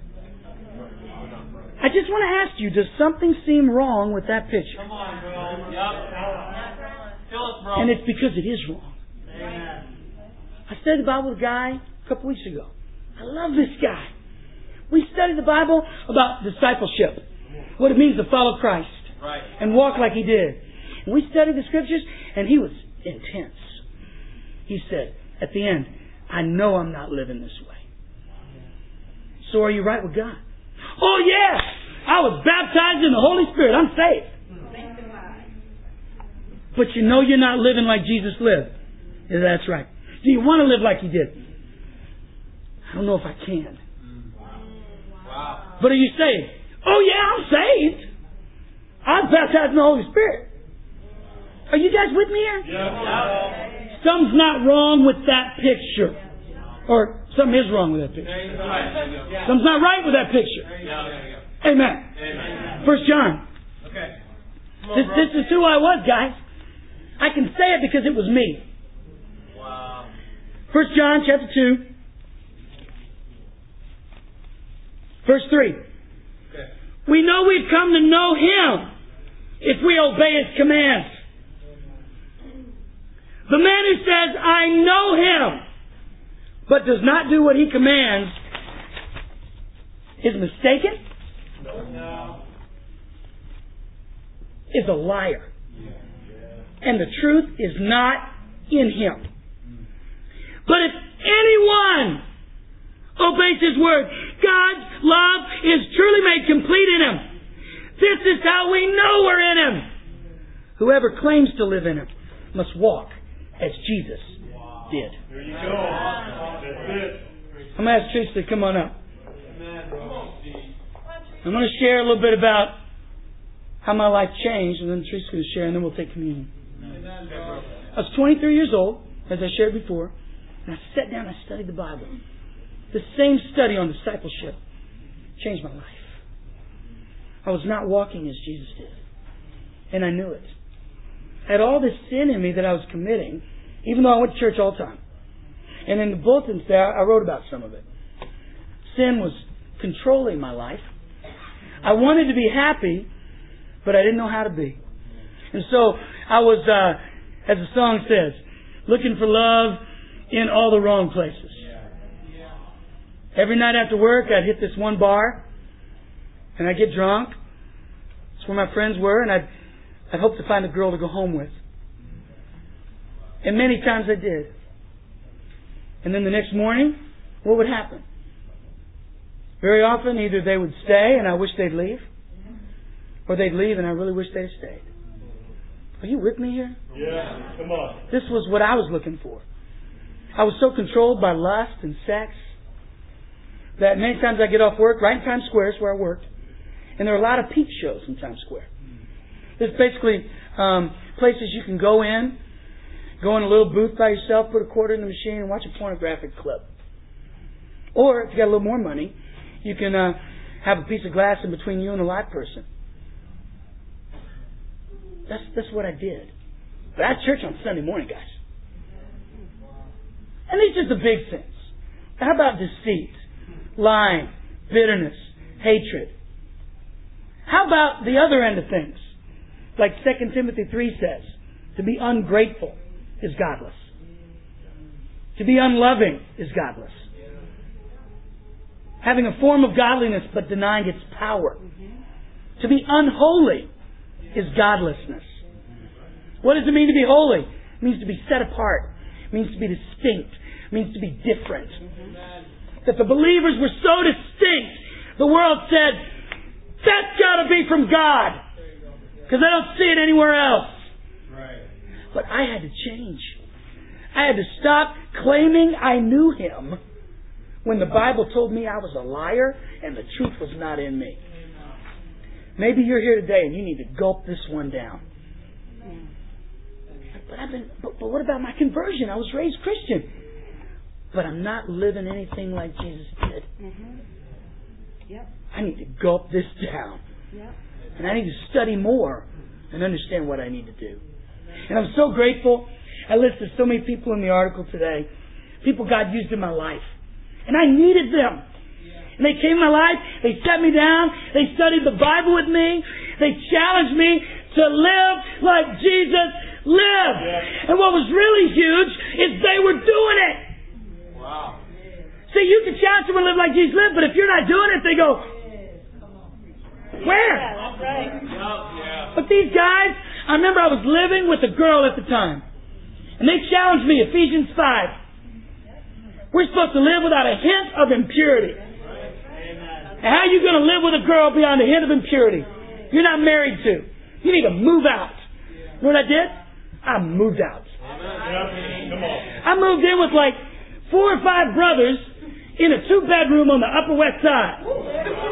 I just want to ask you, does something seem wrong with that picture? Come on, bro. Yep. Fill us, bro. And it's because it is wrong. I studied the Bible with a guy a couple weeks ago. I love this guy. We studied the Bible about discipleship, what it means to follow Christ and walk like He did. And we studied the Scriptures, and he was intense. He said, at the end, I know I'm not living this way. So are you right with God? Oh, yeah! I was baptized in the Holy Spirit. I'm saved. But you know you're not living like Jesus lived. Yeah, that's right. Do you want to live like He did? I don't know if I can. Wow. But are you saved? Oh yeah, I'm saved. I'm baptized in the Holy Spirit. Are you guys with me here? Yeah. Something's not wrong with that picture. Or something is wrong with that picture. Something's not right with that picture. Amen. 1 John. Okay. This is who I was, guys. I can say it because it was me. Wow. 1 John chapter 2. Verse 3. Okay. We know we've come to know Him if we obey His commands. The man who says, I know Him, but does not do what He commands, is mistaken, No. is a liar. And the truth is not in him. But if anyone obeys His word, God's love is truly made complete in him. This is how we know we're in Him. Whoever claims to live in Him must walk as Jesus did. There you go. That's it. I'm going to ask Teresa to come on up. I'm going to share a little bit about how my life changed, and then Teresa's going to share, and then we'll take communion. I was 23 years old, as I shared before, and I sat down and I studied the Bible. The same study on discipleship changed my life. I was not walking as Jesus did, and I knew it. I had all this sin in me that I was committing, even though I went to church all the time. And in the bulletins there, I wrote about some of it. Sin was controlling my life. I wanted to be happy, but I didn't know how to be. And so I was, as the song says, looking for love in all the wrong places. Every night after work, I'd hit this one bar, and I'd get drunk. That's where my friends were, and I'd hope to find a girl to go home with. And many times I did. And then the next morning, what would happen? Very often, either they would stay and I wish they'd leave, or they'd leave and I really wish they'd stayed. Are you with me here? Yeah, come on. This was what I was looking for. I was so controlled by lust and sex that many times I get off work right in Times Square, is where I worked, and there are a lot of peep shows in Times Square. There's basically places you can go in a little booth by yourself, put a quarter in the machine, and watch a pornographic clip. Or, if you got a little more money, you can have a piece of glass in between you and a live person. That's what I did. But I had church on Sunday morning, guys. And these are the big sins. How about deceit, lying, bitterness, hatred? How about the other end of things? Like 2 Timothy 3 says, to be ungrateful is godless. To be unloving is godless. Having a form of godliness but denying its power. To be unholy is godlessness. What does it mean to be holy? It means to be set apart. It means to be distinct. It means to be different. That the believers were so distinct, the world said, that's got to be from God. Because I don't see it anywhere else. But I had to change. I had to stop claiming I knew Him when the Bible told me I was a liar and the truth was not in me. Maybe you're here today and you need to gulp this one down. But what about my conversion? I was raised Christian. But I'm not living anything like Jesus did. I need to gulp this down. And I need to study more and understand what I need to do. And I'm so grateful. I listed so many people in the article today. People God used in my life. And I needed them. And they came in my life. They sat me down. They studied the Bible with me. They challenged me to live like Jesus lived. And what was really huge is they were doing it. Wow. See, you can challenge someone to live like Jesus lived, but if you're not doing it, they go, where? But these guys, I remember I was living with a girl at the time. And they challenged me, Ephesians 5. We're supposed to live without a hint of impurity. And how are you going to live with a girl beyond a hint of impurity? You're not married to. You need to move out. You know what I did? I moved out. I moved in with like 4 or 5 brothers in a 2-bedroom on the Upper West Side.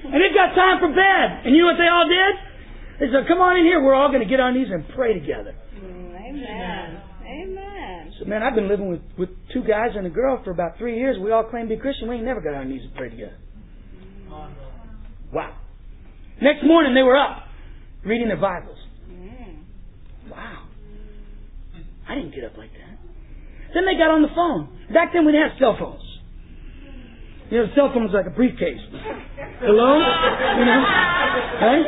And they've got time for bed. And you know what they all did? They said, come on in here. We're all going to get on our knees and pray together. Amen. Amen. So, man, I've been living with two guys and a girl for about 3 years. We all claim to be Christian. We ain't never got on our knees and prayed together. Wow. Next morning, they were up reading their Bibles. Wow. I didn't get up like that. Then they got on the phone. Back then, we didn't have cell phones. You know, the cell phone was like a briefcase. Hello? You know? Right?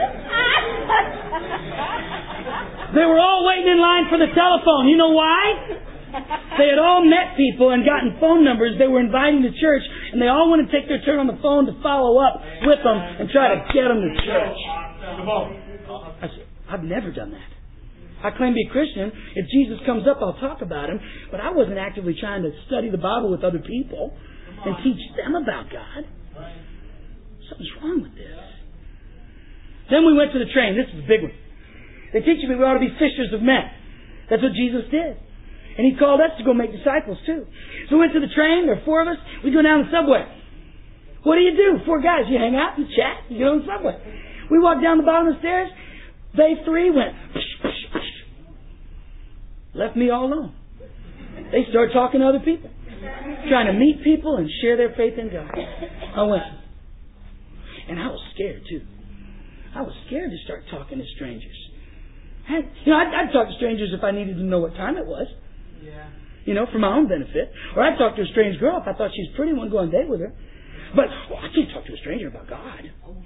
They were all waiting in line for the telephone. You know why? They had all met people and gotten phone numbers they were inviting to church, and they all wanted to take their turn on the phone to follow up with them and try to get them to church. I said, I've never done that. I claim to be a Christian. If Jesus comes up, I'll talk about Him. But I wasn't actively trying to study the Bible with other people and teach them about God. Something's wrong with this. Then we went to the train. This is a big one. They teach me we ought to be fishers of men. That's what Jesus did. And He called us to go make disciples too. So we went to the train. There are 4 of us. We go down the subway. What do? 4 guys. You hang out, you chat, you get on the subway. We walked down the bottom of the stairs. They 3 went, psh, psh, psh. Left me all alone. They started talking to other people, trying to meet people and share their faith in God. I went. And I was scared too. I was scared to start talking to strangers. I'd talk to strangers if I needed to know what time it was. You know, for my own benefit. Or I'd talk to a strange girl if I thought she was pretty and wanted to go on a date with her. But I can't talk to a stranger about God.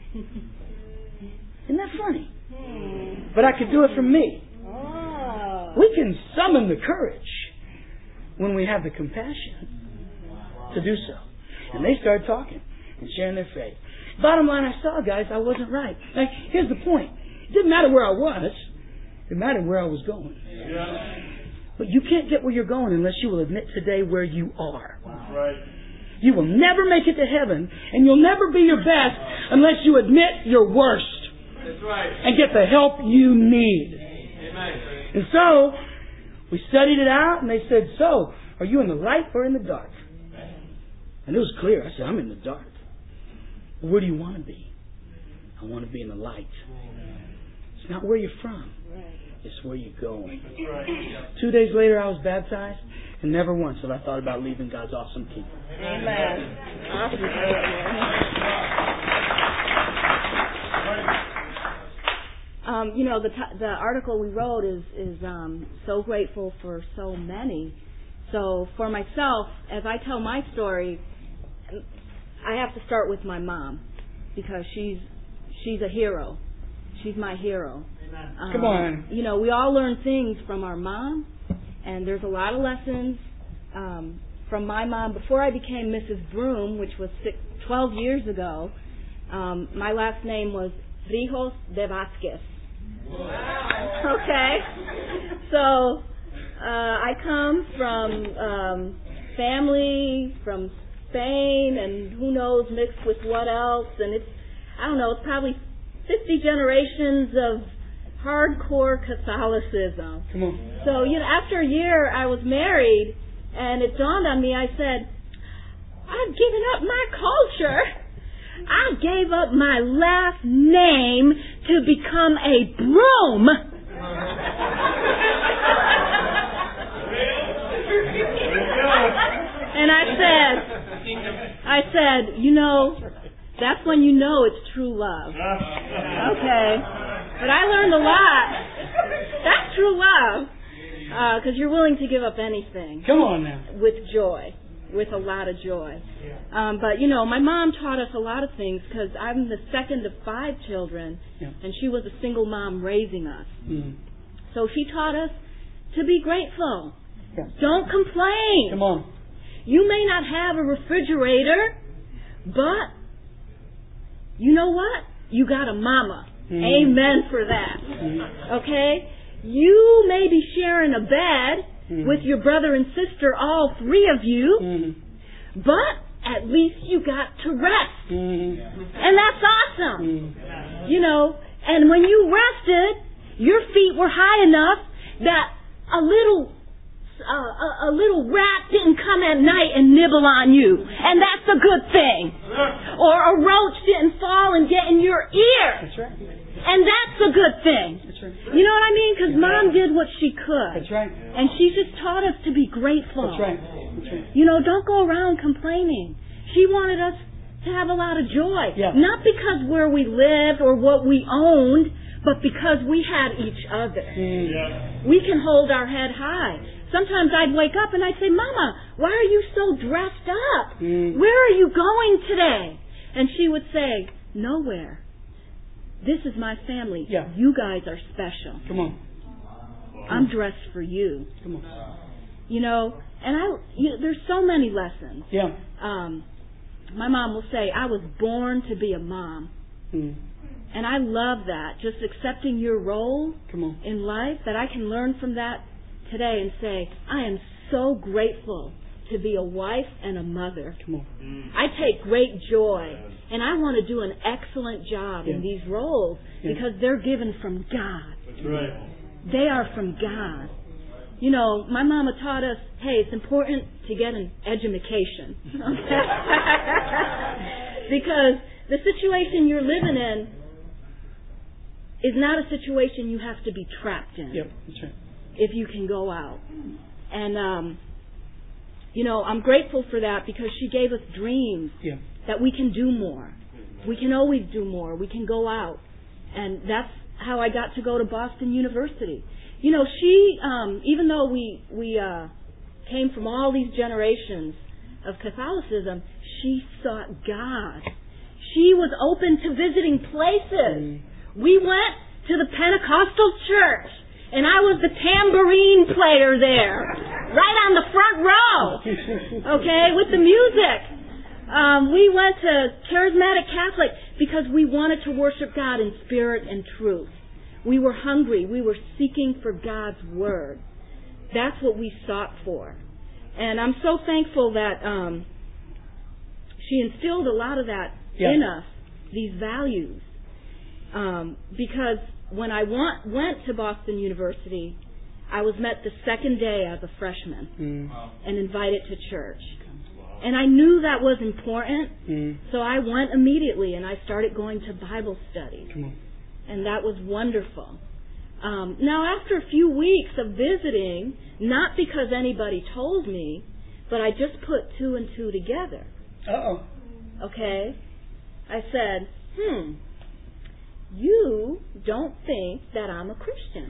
Isn't that funny? But I could do it from me. We can summon the courage when we have the compassion to do so. And they started talking and sharing their faith. Bottom line, I saw, guys, I wasn't right. Like, here's the point. It didn't matter where I was. It mattered where I was going. But you can't get where you're going unless you will admit today where you are. Right. You will never make it to heaven, and you'll never be your best unless you admit your worst. That's right. And get the help you need. Amen. And so, we studied it out, and they said, so, are you in the light or in the dark? And it was clear. I said, I'm in the dark. Well, where do you want to be? I want to be in the light. It's not where you're from. It's where you're going. 2 days later, I was baptized, and never once have I thought about leaving God's awesome kingdom. Amen. You know, the article we wrote is so grateful for so many. So for myself, as I tell my story, I have to start with my mom because she's a hero. She's my hero. Come on. You know, we all learn things from our mom, and there's a lot of lessons from my mom. Before I became Mrs. Broom, which was 12 years ago, my last name was Rijos de Vasquez. Wow. Okay? So, I come from family from Spain, and who knows, mixed with what else, and it's probably 50 generations of hardcore Catholicism. Come on. So, after a year I was married, and it dawned on me, I said, I've given up my culture. I gave up my last name to become a broom. And I said, that's when you know it's true love. Okay. But I learned a lot. That's true love. Because you're willing to give up anything. Come on now. With joy. With a lot of joy. But, my mom taught us a lot of things because I'm the second of 5 children. Yeah. And she was a single mom raising us. Mm-hmm. So she taught us to be grateful. Yeah. Don't complain. Come on. You may not have a refrigerator, but you know what? You got a mama. Mm-hmm. Amen for that. Mm-hmm. Okay? You may be sharing a bed with your brother and sister, all 3 of you, but at least you got to rest. And that's awesome. And when you rested, your feet were high enough that a little a little rat didn't come at night and nibble on you, and that's a good thing. Or a roach didn't fall and get in your ear, That's right. and that's a good thing. That's right. You know what I mean? Because Mom did what she could. That's right. And she just taught us to be grateful. That's right. That's right. You know, don't go around complaining. She wanted us to have a lot of joy. Yeah. Not because where we lived or what we owned, but because we had each other. Yeah. We can hold our head high. Sometimes I'd wake up and I'd say, Mama, why are you so dressed up? Where are you going today? And she would say, nowhere. This is my family. Yeah. You guys are special. Come on. I'm dressed for you. Come on. You know, and there's so many lessons. Yeah. My mom will say, I was born to be a mom. And I love that. Just accepting your role Come on. in life, that I can learn from that today and say, I am so grateful to be a wife and a mother. Come on. I take great joy, and I want to do an excellent job in these roles because they're given from God. That's right. They are from God. You know, my mama taught us, hey, it's important to get an edumacation. Because the situation you're living in is not a situation you have to be trapped in. Yep. That's right. If you can go out. And, you know, I'm grateful for that because she gave us dreams that we can do more. We can always do more. We can go out. And that's how I got to go to Boston University. You know, she, even though we came from all these generations of Catholicism, she sought God. She was open to visiting places. We went to the Pentecostal church, and I was the tambourine player there, right on the front row, okay, with the music. We went to Charismatic Catholic because we wanted to worship God in spirit and truth. We were hungry. We were seeking for God's Word. That's what we sought for. And I'm so thankful that she instilled a lot of that in us, these values. Because when I went to Boston University, I was met the second day as a freshman and invited to church. And I knew that was important, so I went immediately and I started going to Bible studies. And that was wonderful. Now, after a few weeks of visiting, not because anybody told me, but I just put two and two together. Uh-oh. Okay? I said, you don't think that I'm a Christian.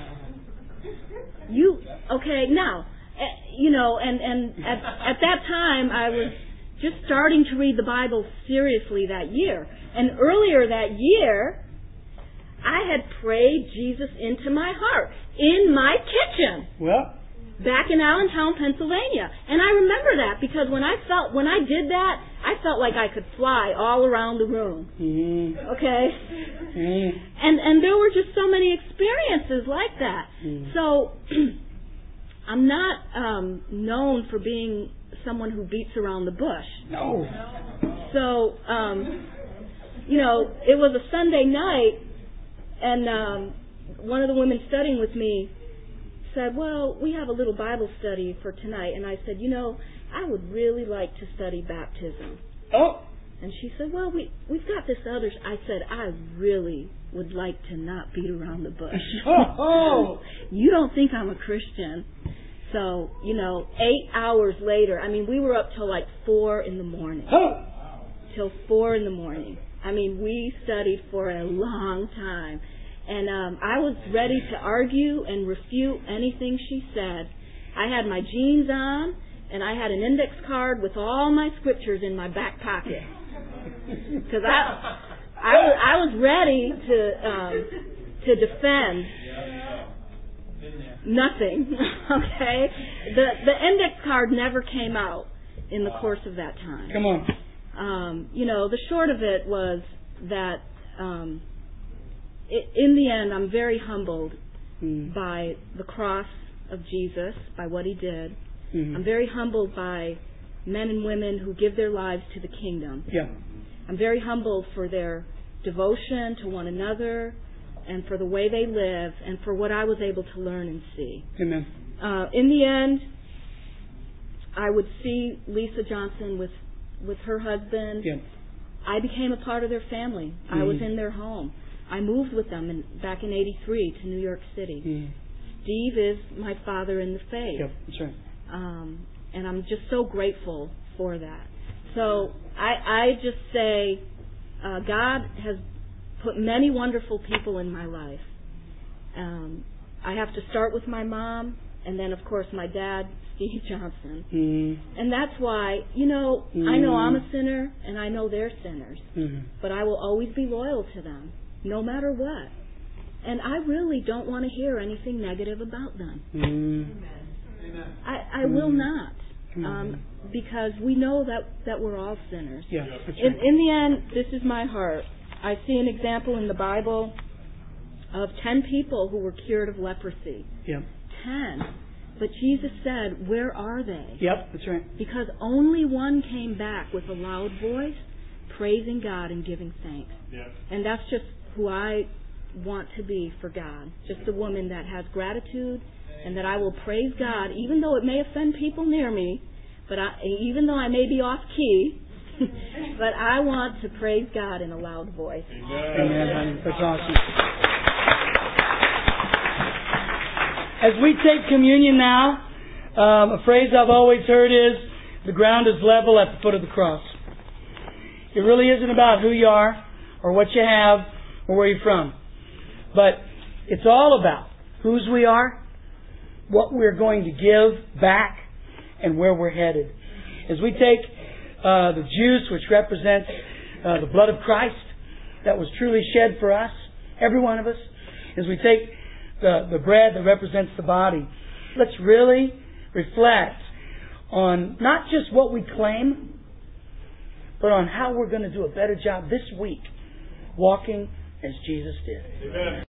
Now, you know, and at that time I was just starting to read the Bible seriously that year. And earlier that year, I had prayed Jesus into my heart in my kitchen. Well, back in Allentown, Pennsylvania. And I remember that because when I did that, I felt like I could fly all around the room. Okay? And there were just so many experiences like that. So I'm not known for being someone who beats around the bush. No. So, you know, it was a Sunday night, and one of the women studying with me said, well, we have a little Bible study for tonight. And I said, you know, I would really like to study baptism. Oh. And she said, well, we've got this other. I said, I really would like to not beat around the bush. Oh. You don't think I'm a Christian. So, you know, 8 hours later, I mean, we were up till like 4 in the morning. Oh. Till 4 in the morning. I mean, we studied for a long time. And I was ready to argue and refute anything she said. I had my jeans on, and I had an index card with all my scriptures in my back pocket. Because I was ready to defend nothing. Okay? The index card never came out in the course of that time. Come on. You know, the short of it was that in the end, I'm very humbled by the cross of Jesus, by what He did. I'm very humbled by men and women who give their lives to the kingdom. Yeah. I'm very humbled for their devotion to one another, and for the way they live and for what I was able to learn and see. Amen. In the end, I would see Lisa Johnson with her husband. Yeah. I became a part of their family. I was in their home. I moved with them back in '83 to New York City. Steve is my father in the faith. Yep, that's right. And I'm just so grateful for that. So I just say God has put many wonderful people in my life. I have to start with my mom, and then, of course, my dad, Steve Johnson. And that's why, I know I'm a sinner, and I know they're sinners. But I will always be loyal to them, no matter what. And I really don't want to hear anything negative about them. I will not. Because we know that we're all sinners. Yeah, that's right. In the end, this is my heart. I see an example in the Bible of 10 people who were cured of leprosy. Yep. 10. But Jesus said, where are they? Yep, that's right. Because only one came back with a loud voice, praising God and giving thanks. Yep. And that's just who I want to be for God. Just a woman that has gratitude and that I will praise God, even though it may offend people near me, but even though I may be off key, but I want to praise God in a loud voice. Amen. That's awesome. As we take communion now, a phrase I've always heard is, the ground is level at the foot of the cross. It really isn't about who you are, or what you have, or where you're from. But it's all about whose we are, what we're going to give back, and where we're headed. As we take the juice, which represents the blood of Christ that was truly shed for us, every one of us, as we take the bread that represents the body, let's really reflect on not just what we claim, but on how we're going to do a better job this week walking as Jesus did. Amen.